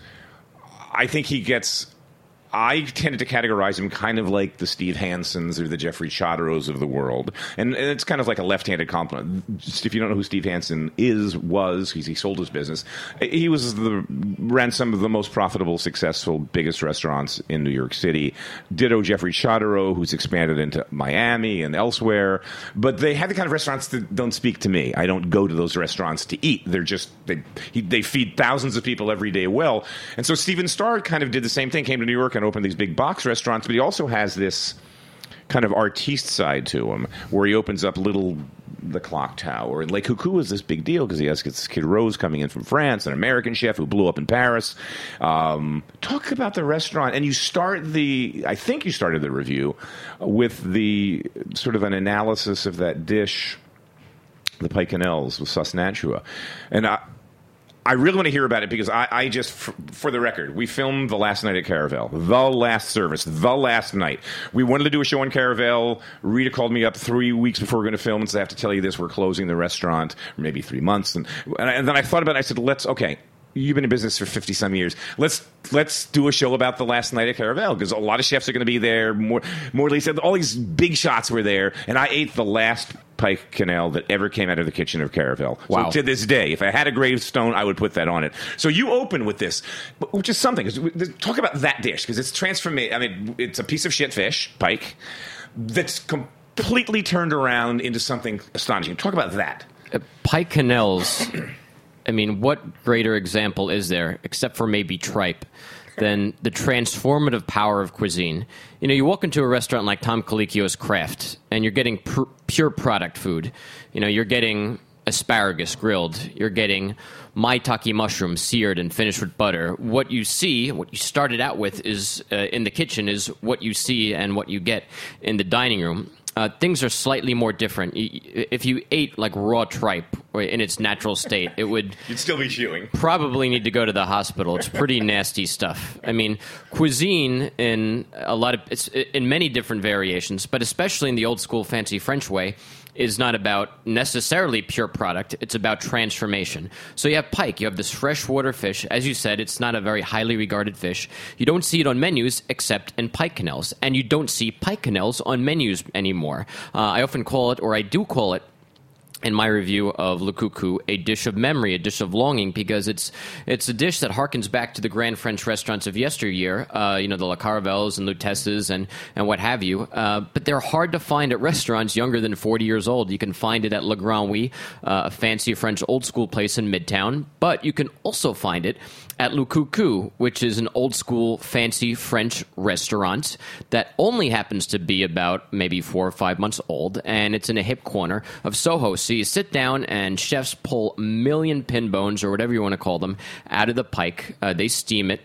I think he gets... I tended to categorize him kind of like the Steve Hansons or the Jeffrey Chodorows of the world. And, and it's kind of like a left-handed compliment. Just if you don't know who Steve Hansen is, was, he's, he sold his business. He was the, ran some of the most profitable, successful, biggest restaurants in New York City. Ditto Jeffrey Chodorow, who's expanded into Miami and elsewhere. But they had the kind of restaurants that don't speak to me. I don't go to those restaurants to eat. They're just, they, he, they feed thousands of people every day well. And so Stephen Starr kind of did the same thing, came to New York and open these big box restaurants, but he also has this kind of artiste side to him, where he opens up little the Clock Tower. And Le Coucou is this big deal because he has this kid Rose coming in from France, an American chef who blew up in Paris. Um, talk about the restaurant, and you start the, I think you started the review with the sort of an analysis of that dish, the Pike Canals with sauce Nantua. And I I really want to hear about it because I, I just, for, for the record, we filmed the last night at Caravel, the last service, the last night. We wanted to do a show on Caravel. Rita called me up three weeks before we were going to film and said, I have to tell you this, we're closing the restaurant, or maybe three months. And, and, I, and then I thought about it, I said, let's, okay, you've been in business for fifty-some years. Let's let's do a show about the last night at Caravel, because a lot of chefs are going to be there. More, more at least, all these big shots were there, and I ate the last Pike Canal that ever came out of the kitchen of Caravel. Wow. So to this day, if I had a gravestone, I would put that on it. So you open with this, which is something. Talk about that dish, because it's transformation. I mean, it's a piece of shit fish, pike, that's com- completely turned around into something astonishing. Talk about that. Uh, Pike Canals, I mean, what greater example is there, except for maybe tripe, than the transformative power of cuisine? You know, you walk into a restaurant like Tom Colicchio's Craft, and you're getting pr- pure product food. You know, you're getting asparagus grilled. You're getting maitake mushrooms seared and finished with butter. What you see, what you started out with is uh, in the kitchen is what you see and what you get in the dining room. Uh, things are slightly more different. If you ate like raw tripe in its natural state, it would You'd still be chewing. Probably need to go to the hospital. It's pretty nasty stuff. I mean, cuisine in a lot of it's in many different variations, but especially in the old school fancy French way, is not about necessarily pure product. It's about transformation. So you have pike. You have this freshwater fish. As you said, it's not a very highly regarded fish. You don't see it on menus except in pike canals. And you don't see pike canals on menus anymore. Uh, I often call it, or I do call it, in my review of Le Coucou, a dish of memory, a dish of longing, because it's it's a dish that harkens back to the grand French restaurants of yesteryear, uh, you know, the Le Caravels and Lutèces and, and what have you. Uh, but they're hard to find at restaurants younger than forty years old. You can find it at Le Grand Oui, uh, a fancy French old-school place in Midtown. But you can also find it at Le Coucou, which is an old-school fancy French restaurant that only happens to be about maybe four or five months old, and it's in a hip corner of Soho. So you sit down and chefs pull a million pin bones, or whatever you want to call them, out of the pike. Uh, they steam it.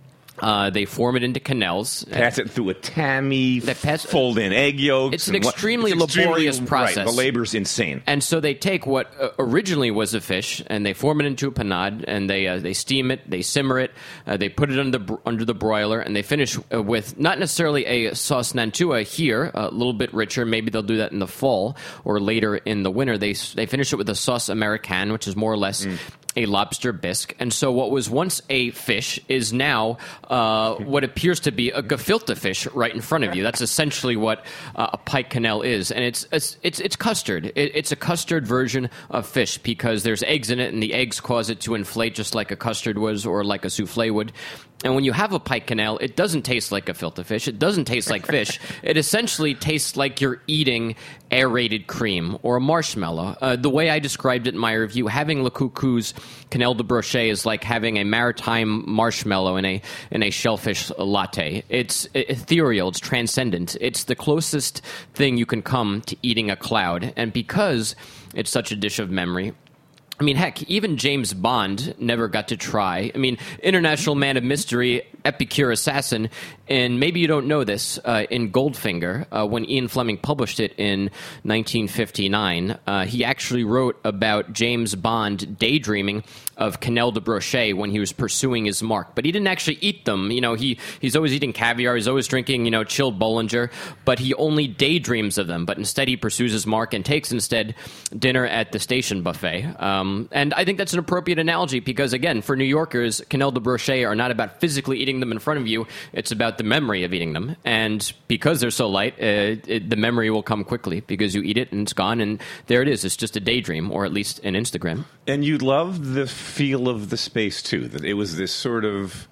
Uh, they form it into canals. Pass it through a tammy, They pass- fold in egg yolks. It's an and what- extremely it's extremely- laborious process. Right, the labor's insane. And so they take what uh, originally was a fish, and they form it into a panade, and they uh, they steam it, they simmer it, uh, they put it under the, under the broiler, and they finish uh, with not necessarily a sauce nantua here, a little bit richer. Maybe they'll do that in the fall or later in the winter. They they finish it with a sauce américaine, which is more or less mm. a lobster bisque. And so what was once a fish is now uh, what appears to be a gefilte fish right in front of you. That's essentially what uh, a pike canal is. And it's it's it's, it's custard. It, it's a custard version of fish because there's eggs in it, and the eggs cause it to inflate just like a custard was or like a souffle would. And when you have a pike canal, it doesn't taste like gefilte fish. It doesn't taste like fish. It essentially tastes like you're eating aerated cream or a marshmallow. Uh, the way I described it in my review, having Le Coucou's Canal de Brochet is like having a maritime marshmallow in a in a shellfish latte. It's ethereal. It's transcendent. It's the closest thing you can come to eating a cloud. And because it's such a dish of memory, I mean, heck, even James Bond never got to try. I mean, International Man of Mystery, Epicure Assassin, and maybe you don't know this, uh, in Goldfinger, uh, when Ian Fleming published it in nineteen fifty-nine, uh, he actually wrote about James Bond daydreaming of Canal de Brochet when he was pursuing his mark. But he didn't actually eat them. You know, he, he's always eating caviar, he's always drinking, you know, chilled Bollinger, but he only daydreams of them. But instead he pursues his mark and takes instead dinner at the station buffet. Um, and I think that's an appropriate analogy because, again, for New Yorkers, Canal de Brochet are not about physically eating them in front of you. It's about the memory of eating them. And because they're so light, uh, it, the memory will come quickly because you eat it and it's gone. And there it is. It's just a daydream, or at least an Instagram. And you love the feel of the space, too. That it was this sort of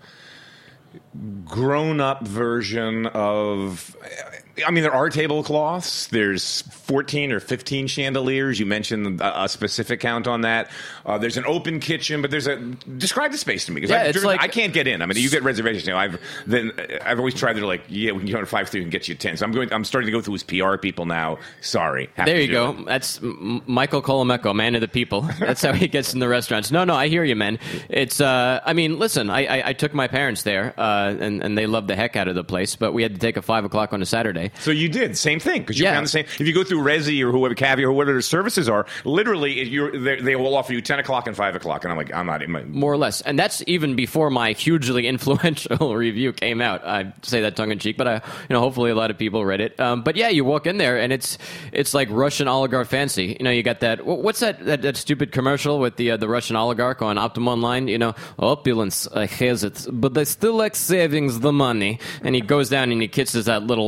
grown-up version of... I mean, there are tablecloths. There's fourteen or fifteen chandeliers. You mentioned a, a specific count on that. Uh, there's an open kitchen, but there's a... Describe the space to me. Because yeah, I've driven, like, I can't get in. I mean, you get reservations. You know, I've then I've always tried to, like, yeah, we can go to five three, we can get you ten. So I'm going. I'm starting to go through his P R people now. Sorry. Have there to you do go. it. That's M- Michael Colomeco, man of the people. That's how he gets in the restaurants. No, no, I hear you, man. It's, uh, I mean, listen, I, I, I took my parents there, uh, and, and they loved the heck out of the place, but we had to take a five o'clock on a Saturday. So you did. Same thing, because you Yeah. found the same. If you go through Resi or whoever, Caviar, or whatever their services are, literally, if you're, they they will offer you ten o'clock and five o'clock. And I'm like, I'm not in my... More or less. And that's even before my hugely influential review came out. I say that tongue-in-cheek, but I, you know, hopefully a lot of people read it. Um, but yeah, you walk in there, and it's it's like Russian oligarch fancy. You know, you got that... What's that that, that stupid commercial with the uh, the Russian oligarch on Optum Online? You know, opulence uh, has it, but they still like savings the money. And he goes down and he kisses that little petite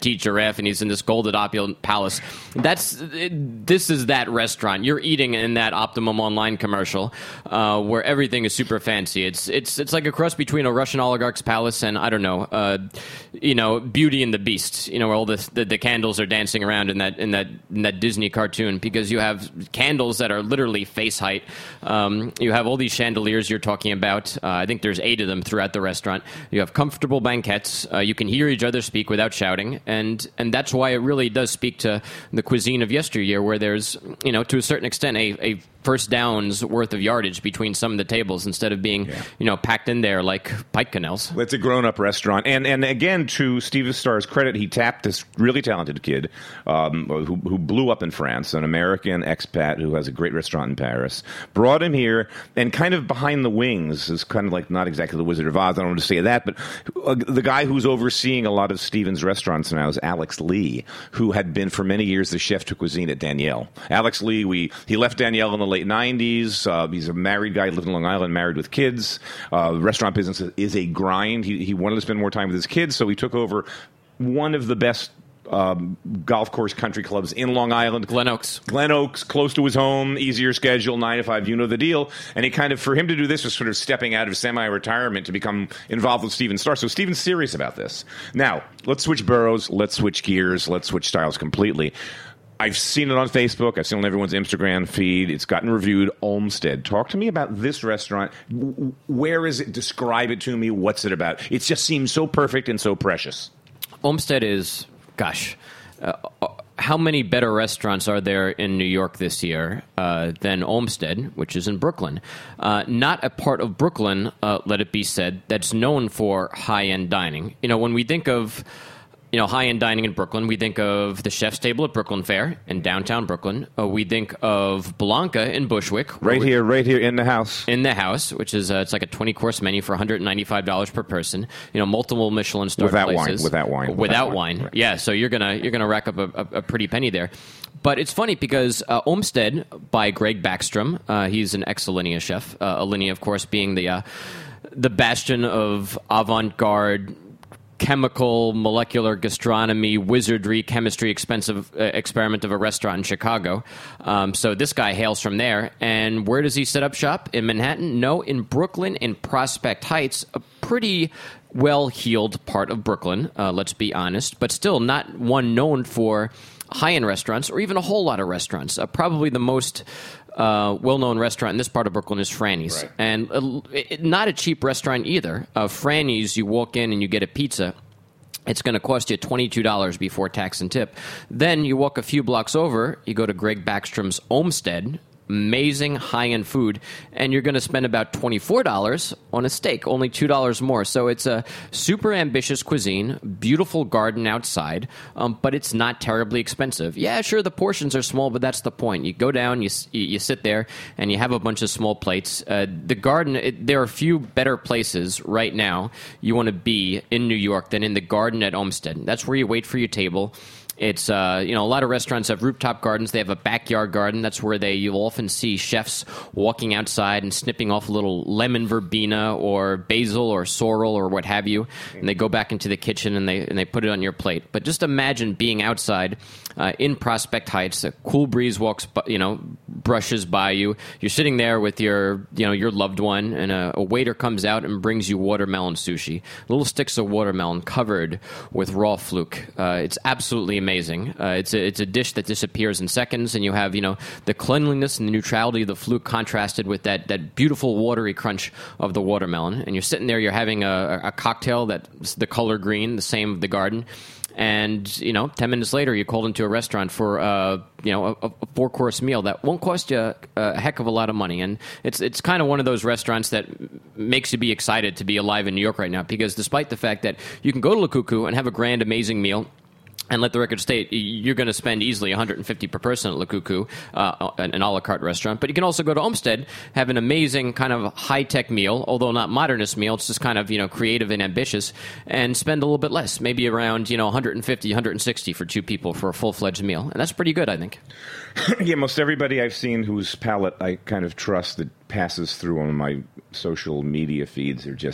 petite giraffe, and he's in this golden opulent palace. That's it, this is that restaurant. You're eating in that Optimum Online commercial uh, where everything is super fancy. It's it's it's like a cross between a Russian oligarch's palace and I don't know, uh, you know, Beauty and the Beast. You know, where all the, the the candles are dancing around in that in that in that Disney cartoon, because you have candles that are literally face height. Um, you have all these chandeliers you're talking about. Uh, I think there's eight of them throughout the restaurant. You have comfortable banquettes. Uh, you can hear each other speak without shouting, and and that's why it really does speak to the cuisine of yesteryear, where there's, you know, to a certain extent, a, a first down's worth of yardage between some of the tables instead of being, yeah. you know, packed in there like pike canals. It's a grown-up restaurant. And and again, to Steve Starr's credit, he tapped this really talented kid um, who, who blew up in France, an American expat who has a great restaurant in Paris, brought him here, and kind of behind the wings is kind of like not exactly the Wizard of Oz, I don't want to say that, but uh, the guy who's overseeing a lot of Steven's restaurants now is Alex Lee, who had been for many years the chef de cuisine at Danielle. Alex Lee, we he left Danielle in the late nineties. Uh, he's a married guy, lived in Long Island, married with kids. Uh, the restaurant business is a grind. He, he wanted to spend more time with his kids, so he took over one of the best um, golf course country clubs in Long Island. Glen Oaks. Glen Oaks, close to his home, easier schedule, nine to five, you know the deal. And he kind of, for him to do this was sort of stepping out of semi-retirement to become involved with Steven Starr. So Steven's serious about this. Now, let's switch boroughs, let's switch gears, let's switch styles completely. I've seen it on Facebook. I've seen it on everyone's Instagram feed. It's gotten reviewed. Olmsted. Talk to me about this restaurant. Where is it? Describe it to me. What's it about? It just seems so perfect and so precious. Olmsted is, gosh, uh, how many better restaurants are there in New York this year uh, than Olmsted, which is in Brooklyn? Uh, not a part of Brooklyn, uh, let it be said, that's known for high-end dining. You know, when we think of You know, high-end dining in Brooklyn, we think of the Chef's Table at Brooklyn Fair in downtown Brooklyn. Uh, we think of Blanca in Bushwick. Right here, right here in the house. In the house, which is, uh, it's like a twenty-course menu for one hundred ninety-five dollars per person. You know, multiple Michelin-starred without places. Wine, without wine. Without, without wine. wine. Right. Yeah, so you're going to you're gonna rack up a, a, a pretty penny there. But it's funny because uh, Olmsted by Greg Backstrom, uh, he's an ex-Alinea chef. Uh, Alinea, of course, being the uh, the bastion of avant-garde chemical, molecular gastronomy, wizardry, chemistry, expensive uh, experiment of a restaurant in Chicago. Um, so this guy hails from there. And where does he set up shop? In Manhattan? No, in Brooklyn, in Prospect Heights, a pretty well-heeled part of Brooklyn, uh, let's be honest, but still not one known for high-end restaurants or even a whole lot of restaurants. Uh, probably the most Uh, well-known restaurant in this part of Brooklyn is Franny's. Right. And uh, it, not a cheap restaurant either. Uh, Franny's, you walk in and you get a pizza. It's going to cost you twenty-two dollars before tax and tip. Then you walk a few blocks over, you go to Greg Backstrom's Olmsted, amazing high-end food, and you're going to spend about twenty-four dollars on a steak, only two dollars more. So it's a super ambitious cuisine, beautiful garden outside, um, but it's not terribly expensive. Yeah, sure, the portions are small, but that's the point. You go down, you you sit there, and you have a bunch of small plates. Uh, the garden, it, there are few better places right now you want to be in New York than in the garden at Olmsted. That's where you wait for your table. It's, uh, you know, a lot of restaurants have rooftop gardens. They have a backyard garden. That's where they, you'll often see chefs walking outside and snipping off a little lemon verbena or basil or sorrel or what have you. And they go back into the kitchen and they, and they put it on your plate. But just imagine being outside uh, in Prospect Heights. A cool breeze walks, by, you know, brushes by you. You're sitting there with your, you know, your loved one, and a, a waiter comes out and brings you watermelon sushi. Little sticks of watermelon covered with raw fluke. Uh, it's absolutely amazing. Amazing. Uh, it's a it's a dish that disappears in seconds, and you have, you know, the cleanliness and the neutrality of the fluke contrasted with that that beautiful watery crunch of the watermelon. And you're sitting there, you're having a, a cocktail that's the color green, the same of the garden. And, you know, ten minutes later, you're called into a restaurant for, uh, you know, a, a four-course meal that won't cost you a, a heck of a lot of money. And it's it's kind of one of those restaurants that makes you be excited to be alive in New York right now, because despite the fact that you can go to Le Cuckoo and have a grand, amazing meal, and let the record state, you're going to spend easily one hundred fifty per person at Le Cuckoo, uh, an, an a la carte restaurant. But you can also go to Olmsted, have an amazing kind of high-tech meal, although not modernist meal. It's just kind of, you know, creative and ambitious, and spend a little bit less, maybe around, you know, one hundred fifty, one hundred sixty for two people for a full-fledged meal. And that's pretty good, I think. Yeah, most everybody I've seen whose palate I kind of trust that passes through on my social media feeds are just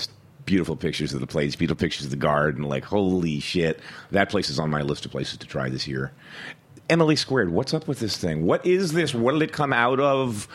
beautiful pictures of the place, beautiful pictures of the garden. Like, holy shit. That place is on my list of places to try this year. Emily Squared, what's up with this thing? What is this? What did it come out of?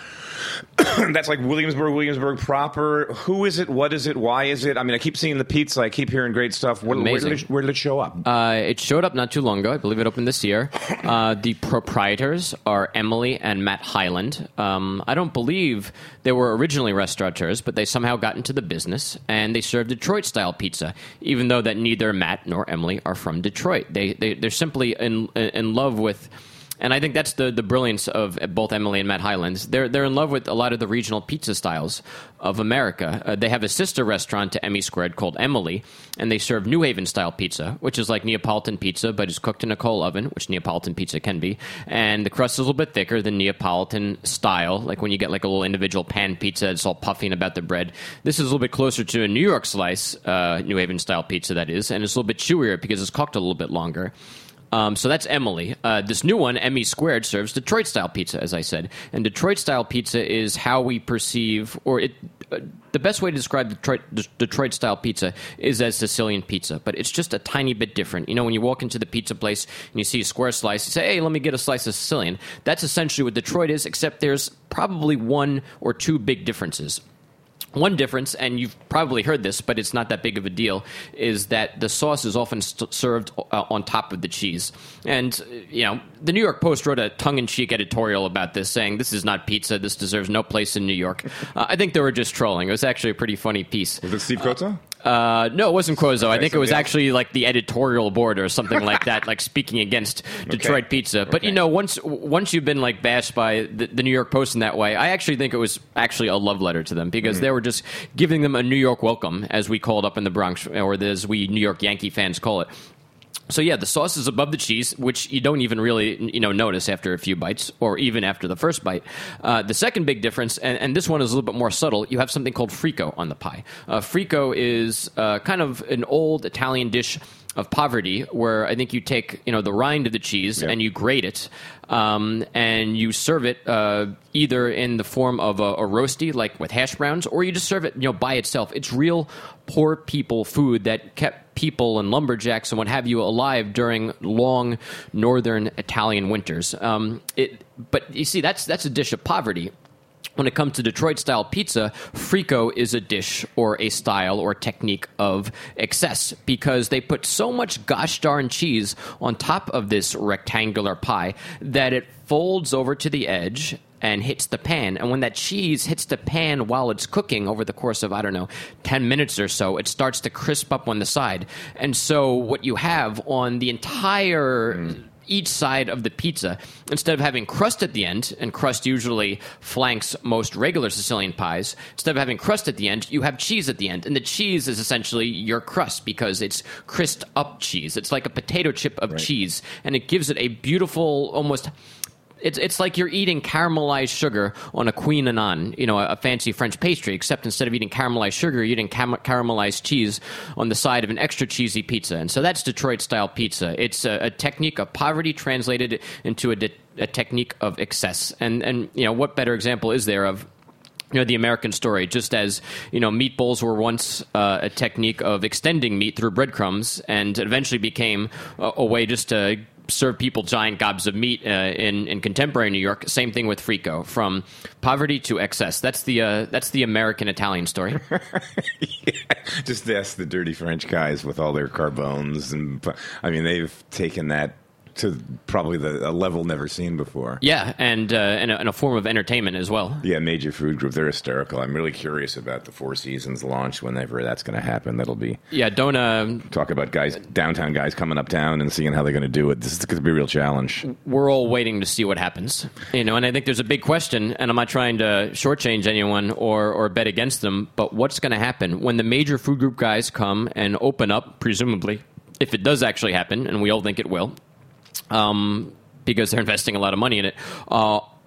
That's like Williamsburg, Williamsburg proper. Who is it? What is it? Why is it? I mean, I keep seeing the pizza. I keep hearing great stuff. Where, where, did, it, where did it show up? Uh, it showed up not too long ago. I believe it opened this year. Uh, the proprietors are Emily and Matt Hyland. Um, I don't believe they were originally restaurateurs, but they somehow got into the business, and they serve Detroit-style pizza, even though that neither Matt nor Emily are from Detroit. They, they, they're simply in, in love with... And I think that's the, the brilliance of both Emily and Matt Hylands. They're they're in love with a lot of the regional pizza styles of America. Uh, they have a sister restaurant to Emmy Squared called Emily, and they serve New Haven-style pizza, which is like Neapolitan pizza, but is cooked in a coal oven, which Neapolitan pizza can be. And the crust is a little bit thicker than Neapolitan style, like when you get like a little individual pan pizza, it's all puffy about the bread. This is a little bit closer to a New York slice, uh, New Haven-style pizza, that is, and it's a little bit chewier because it's cooked a little bit longer. Um, so that's Emily. Uh, this new one, Emmy Squared, serves Detroit-style pizza, as I said. And Detroit-style pizza is how we perceive, or it, uh, the best way to describe Detroit, D- Detroit-style pizza is as Sicilian pizza. But it's just a tiny bit different. You know, when you walk into the pizza place and you see a square slice, you say, hey, let me get a slice of Sicilian. That's essentially what Detroit is, except there's probably one or two big differences. One difference, and you've probably heard this, but it's not that big of a deal, is that the sauce is often st- served uh, on top of the cheese. And, you know, the New York Post wrote a tongue-in-cheek editorial about this, saying this is not pizza, this deserves no place in New York. Uh, I think they were just trolling. It was actually a pretty funny piece. Was it Steve Cozzo? Uh, no, it wasn't Quozo. Okay, I think it was else. actually like the editorial board or something like that, like speaking against Detroit okay. pizza. But, okay. you know, once once you've been like bashed by the, the New York Post in that way, I actually think it was actually a love letter to them because mm. they were just giving them a New York welcome, as we call it up in the Bronx, or as we New York Yankee fans call it. So, yeah, the sauce is above the cheese, which you don't even really, you know, notice after a few bites or even after the first bite. Uh, the second big difference, and, and this one is a little bit more subtle, you have something called frico on the pie. Uh, frico is uh, kind of an old Italian dish of poverty where I think you take, you know, the rind of the cheese yep. and you grate it um, and you serve it uh, either in the form of a, a roasty, like with hash browns, or you just serve it, you know, by itself. It's real poor people food that kept people and lumberjacks and what have you alive during long northern Italian winters. Um, it, but you see, that's that's a dish of poverty. When it comes to Detroit-style pizza, frico is a dish or a style or technique of excess because they put so much gosh darn cheese on top of this rectangular pie that it folds over to the edge and hits the pan. And when that cheese hits the pan while it's cooking over the course of, I don't know, ten minutes or so, it starts to crisp up on the side. And so what you have on the entire... Mm. each side of the pizza, instead of having crust at the end, and crust usually flanks most regular Sicilian pies, instead of having crust at the end, you have cheese at the end. And the cheese is essentially your crust because it's crisped up cheese. It's like a potato chip of right. cheese, and it gives it a beautiful, almost... It's it's like you're eating caramelized sugar on a Queen Anne, you know, a, a fancy French pastry, except instead of eating caramelized sugar, you're eating cam- caramelized cheese on the side of an extra cheesy pizza. And so that's Detroit-style pizza. It's a, a technique of poverty translated into a, de- a technique of excess. And, and, you know, what better example is there of... You know, the American story, just as, you know, meatballs were once uh, a technique of extending meat through breadcrumbs and eventually became a, a way just to serve people giant gobs of meat uh, in, in contemporary New York. Same thing with frico, from poverty to excess. That's the uh, that's the American Italian story. yeah. Just ask the dirty French guys with all their carbones. And I mean, they've taken that to probably the a level never seen before. Yeah, and, uh, and, a, and a form of entertainment as well. Yeah, Major Food Group, they're hysterical. I'm really curious about the Four Seasons launch, whenever that's going to happen. That'll be... Yeah, don't... Uh, talk about guys, downtown guys coming uptown and seeing how they're going to do it. This is going to be a real challenge. We're all waiting to see what happens. You know, and I think there's a big question, and I'm not trying to shortchange anyone or, or bet against them, but what's going to happen when the Major Food Group guys come and open up, presumably, if it does actually happen, and we all think it will, Um, because they're investing a lot of money in it. Uh,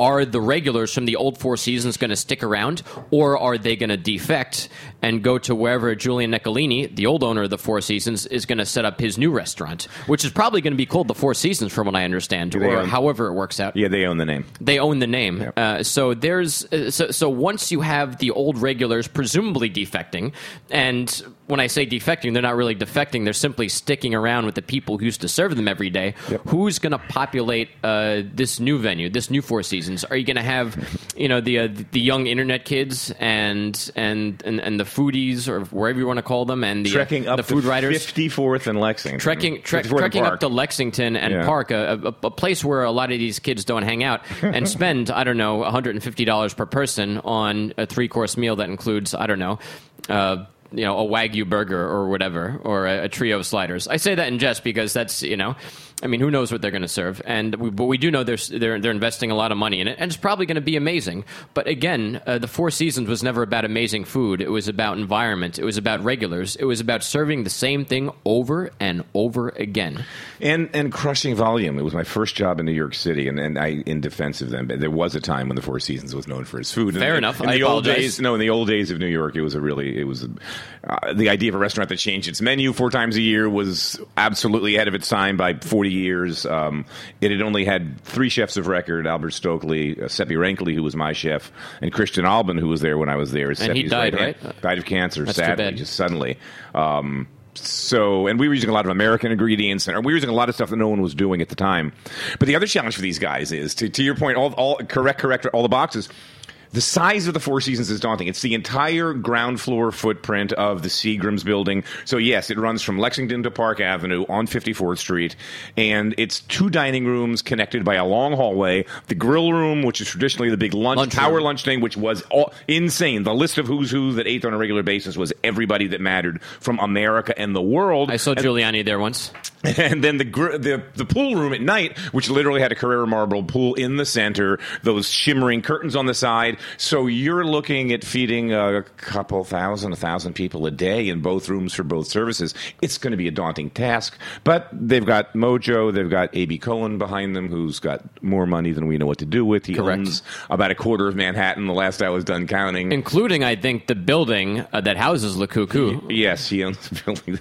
are the regulars from the old Four Seasons going to stick around, or are they going to defect and go to wherever Julian Nicolini, the old owner of the Four Seasons, is going to set up his new restaurant, which is probably going to be called the Four Seasons, from what I understand, or own, however it works out. Yeah, they own the name. They own the name. Yep. Uh, so there's uh, so so once you have the old regulars presumably defecting, and when I say defecting, they're not really defecting; they're simply sticking around with the people who used to serve them every day. Yep. Who's going to populate uh, this new venue, this new Four Seasons? Are you going to have, you know, the uh, the young internet kids and and, and and the foodies, or wherever you want to call them, and the trekking uh, up the food to riders, fifty-fourth and Lexington, trekking trek, trekking up to Lexington and Yeah. Park, a, a, a place where a lot of these kids don't hang out, and spend I don't know one hundred fifty dollars per person on a three course meal that includes I don't know. Uh, you know, a Wagyu burger or whatever, or a, a trio of sliders. I say that in jest because that's, you know, I mean, who knows what they're going to serve? And we, but we do know they're, they're they're investing a lot of money in it, and it's probably going to be amazing. But again, uh, the Four Seasons was never about amazing food. It was about environment. It was about regulars. It was about serving the same thing over and over again. And and crushing volume. It was my first job in New York City, and, and I, in defense of them, there was a time when the Four Seasons was known for its food. Fair in, enough. In I the old apologize. days, no, in the old days of New York, it was a really, it was a, uh, the idea of a restaurant that changed its menu four times a year was absolutely ahead of its time by forty years. Um, it had only had three chefs of record: Albert Stokely, uh, Seppi Rankley, who was my chef, and Christian Alban, who was there when I was there. And Seppi's he died, right? right? Died of cancer, That's too sadly, bad. just suddenly. Um, So, and we were using a lot of American ingredients, and we were using a lot of stuff that no one was doing at the time. But the other challenge for these guys is, to, to your point, all, all correct, correct, all the boxes. The size of the Four Seasons is daunting. It's the entire ground floor footprint of the Seagram's building. So, yes, it runs from Lexington to Park Avenue on fifty-fourth Street, and it's two dining rooms connected by a long hallway. The grill room, which is traditionally the big lunch, Lunch tower room. lunch thing, which was all, insane. The list of who's who that ate on a regular basis was everybody that mattered from America and the world. I saw And- Giuliani there once. and then the, gr- the the pool room at night, which literally had a Carrera marble pool in the center, those shimmering curtains on the side. So you're looking at feeding a couple thousand, a thousand people a day in both rooms for both services. It's going to be a daunting task, but they've got Mojo, they've got A B Cohen behind them, who's got more money than we know what to do with. He Correct. owns about a quarter of Manhattan, the last I was done counting. Including, I think, the building uh, that houses Le Cuckoo. Yes, he owns the building.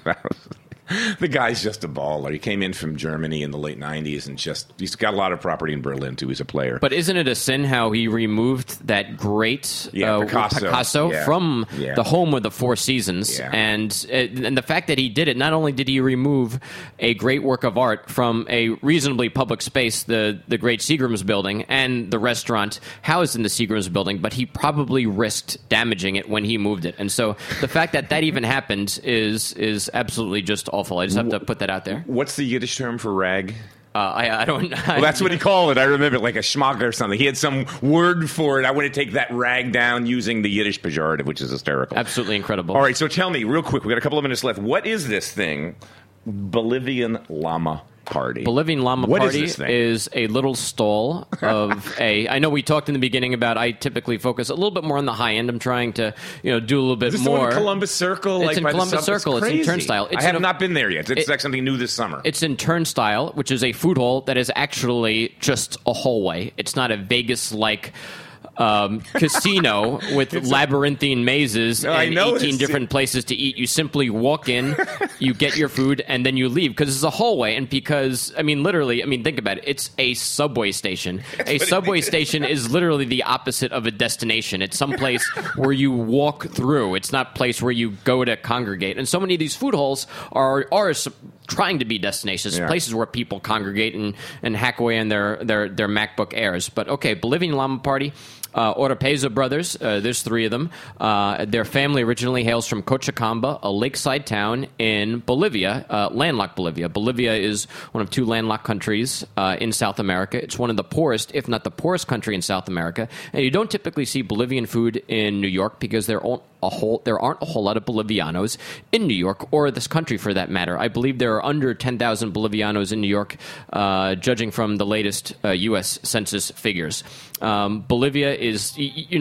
The guy's just a baller. He came in from Germany in the late nineties and just, he's got a lot of property in Berlin, too. He's a player. But isn't it a sin how he removed that great Yeah, uh, Picasso. Yeah. from Yeah. the home of the Four Seasons? Yeah. And uh, and the fact that he did it, not only did he remove a great work of art from a reasonably public space, the, the great Seagram's building, and the restaurant housed in the Seagram's building, but he probably risked damaging it when he moved it. And so the fact that that even happened is is absolutely just awful. I just have to put that out there. What's the Yiddish term for rag? Uh, I, I don't. I, Well, that's what he called it. I remember, like a schmuck or something. He had some word for it. I want to take that rag down using the Yiddish pejorative, which is hysterical. Absolutely incredible. All right, so tell me real quick. We got a couple of minutes left. What is this thing? Bolivian Llama Party. Bolivian Llama What Party is this thing? is a little stall of a. I know we talked in the beginning about I typically focus a little bit more on the high end. I'm trying to you know do a little bit Is this more. the one in Columbus Circle? It's like in by the Columbus sub- Circle. It's in crazy. Turnstile. It's I have in a- not been there yet. It's It- like something new this summer. It's in Turnstile, which is a food hall that is actually just a hallway. It's not a Vegas-like um, casino with labyrinthine mazes No, I and know eighteen it's- different places to eat. You simply walk in, you get your food, and then you leave because it's a hallway. And because, I mean, literally, I mean, think about it. It's a subway station. A what it subway is. station is literally the opposite of a destination. It's some place where you walk through. It's not a place where you go to congregate. And so many of these food halls are are trying to be destinations, Yeah. places where people congregate and, and hack away on their, their, their MacBook Airs. But okay, Bolivian Llama Party. Uh, Oropeza brothers, uh, there's three of them. Uh, their family originally hails from Cochabamba, a lakeside town in Bolivia, uh, landlocked Bolivia. Bolivia is one of two landlocked countries uh, in South America. It's one of the poorest, if not the poorest country in South America. And you don't typically see Bolivian food in New York because there aren't a whole there aren't a whole lot of Bolivianos in New York or this country for that matter. I believe there are under ten thousand Bolivianos in New York, uh, judging from the latest uh, U S Census figures. Um, Bolivia is y- you're not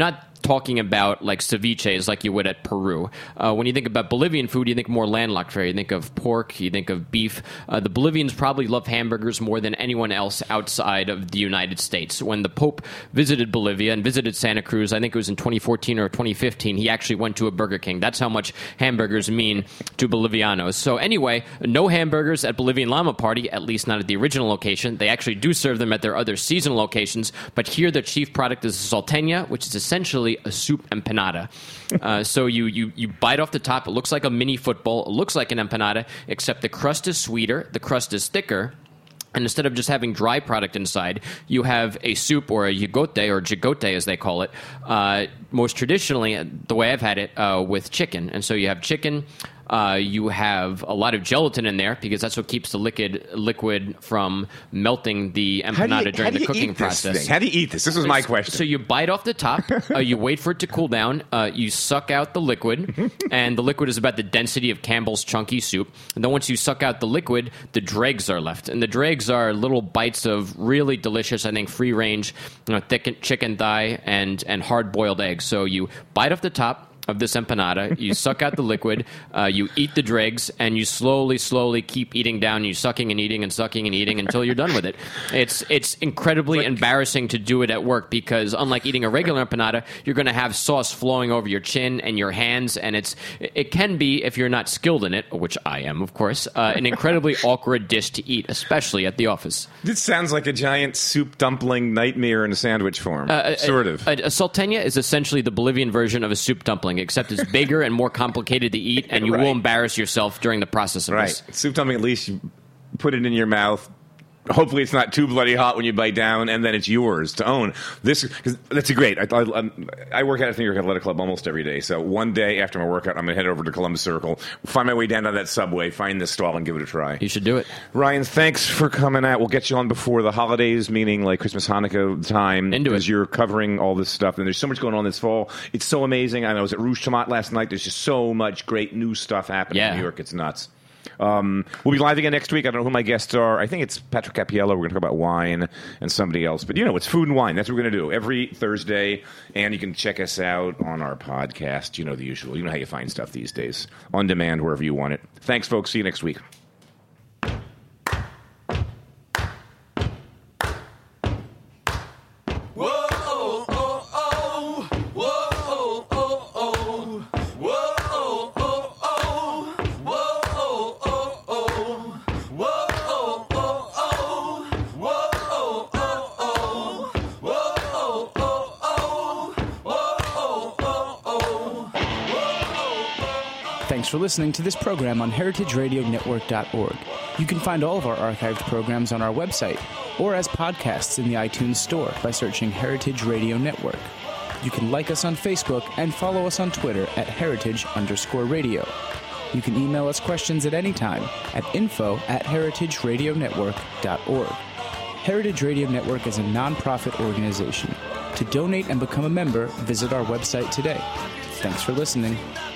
talking about like ceviches like you would at Peru. Uh, when you think about Bolivian food, you think more landlocked fare. You think of pork, you think of beef. Uh, the Bolivians probably love hamburgers more than anyone else outside of the United States. When the Pope visited Bolivia and visited Santa Cruz, I think it was in twenty fourteen or twenty fifteen, he actually went to a Burger King. That's how much hamburgers mean to Bolivianos. So anyway, no hamburgers at Bolivian Llama Party, at least not at the original location. They actually do serve them at their other seasonal locations, but here the chief product is salteña, which is essentially a soup empanada. Uh, so you, you, you bite off the top. It looks like a mini football. It looks like an empanada, except the crust is sweeter, the crust is thicker, and instead of just having dry product inside, you have a soup or a yigote, or jigote as they call it, uh, most traditionally, the way I've had it, uh, with chicken. And so you have chicken, uh, you have a lot of gelatin in there because that's what keeps the liquid liquid from melting the empanada you, during the cooking process. Thing? How do you eat this? This was my question. So you bite off the top, uh, you wait for it to cool down, uh, you suck out the liquid, and the liquid is about the density of Campbell's chunky soup. And then once you suck out the liquid, the dregs are left. And the dregs are little bites of really delicious, I think, free-range, you know, thick chicken thigh and, and hard-boiled eggs. So you bite off the top of this empanada, you suck out the liquid, uh, you eat the dregs, and you slowly, slowly keep eating down. You sucking and eating and sucking and eating until you're done with it. It's it's incredibly like, embarrassing to do it at work because unlike eating a regular empanada, you're going to have sauce flowing over your chin and your hands, and it's it can be, if you're not skilled in it, which I am, of course, uh, an incredibly awkward dish to eat, especially at the office. This sounds like a giant soup dumpling nightmare in a sandwich form, uh, sort a, of. A, a salteña is essentially the Bolivian version of a soup dumpling, except it's bigger and more complicated to eat, and you right. will embarrass yourself during the process of right. this. Soup dumpling, at least you put it in your mouth. Hopefully it's not too bloody hot when you bite down, and then it's yours to own. This cause that's great. I, I, I work out at the New York Athletic Club almost every day. So one day after my workout, I'm going to head over to Columbus Circle, find my way down to that subway, find this stall, and give it a try. You should do it. Ryan, thanks for coming out. We'll get you on before the holidays, meaning like Christmas, Hanukkah time. Into it. Because you're covering all this stuff, and there's so much going on this fall. It's so amazing. I know I was at Rouge Tomate last night. There's just so much great new stuff happening yeah. in New York. It's nuts. Um, we'll be live again next week. I don't know who my guests are. I think it's Patrick Cappiello. We're going to talk about wine and somebody else. But, you know, it's food and wine. That's what we're going to do every Thursday. And you can check us out on our podcast. You know the usual. You know how you find stuff these days. On demand, wherever you want it. Thanks, folks. See you next week. Thanks for listening to this program on heritage radio network dot org. You can find all of our archived programs on our website or as podcasts in the iTunes Store by searching Heritage Radio Network. You can like us on Facebook and follow us on Twitter at heritage underscore radio. You can email us questions at any time at info at heritage radio network dot org. Heritage Radio Network is a nonprofit organization. To donate and become a member, visit our website today. Thanks for listening.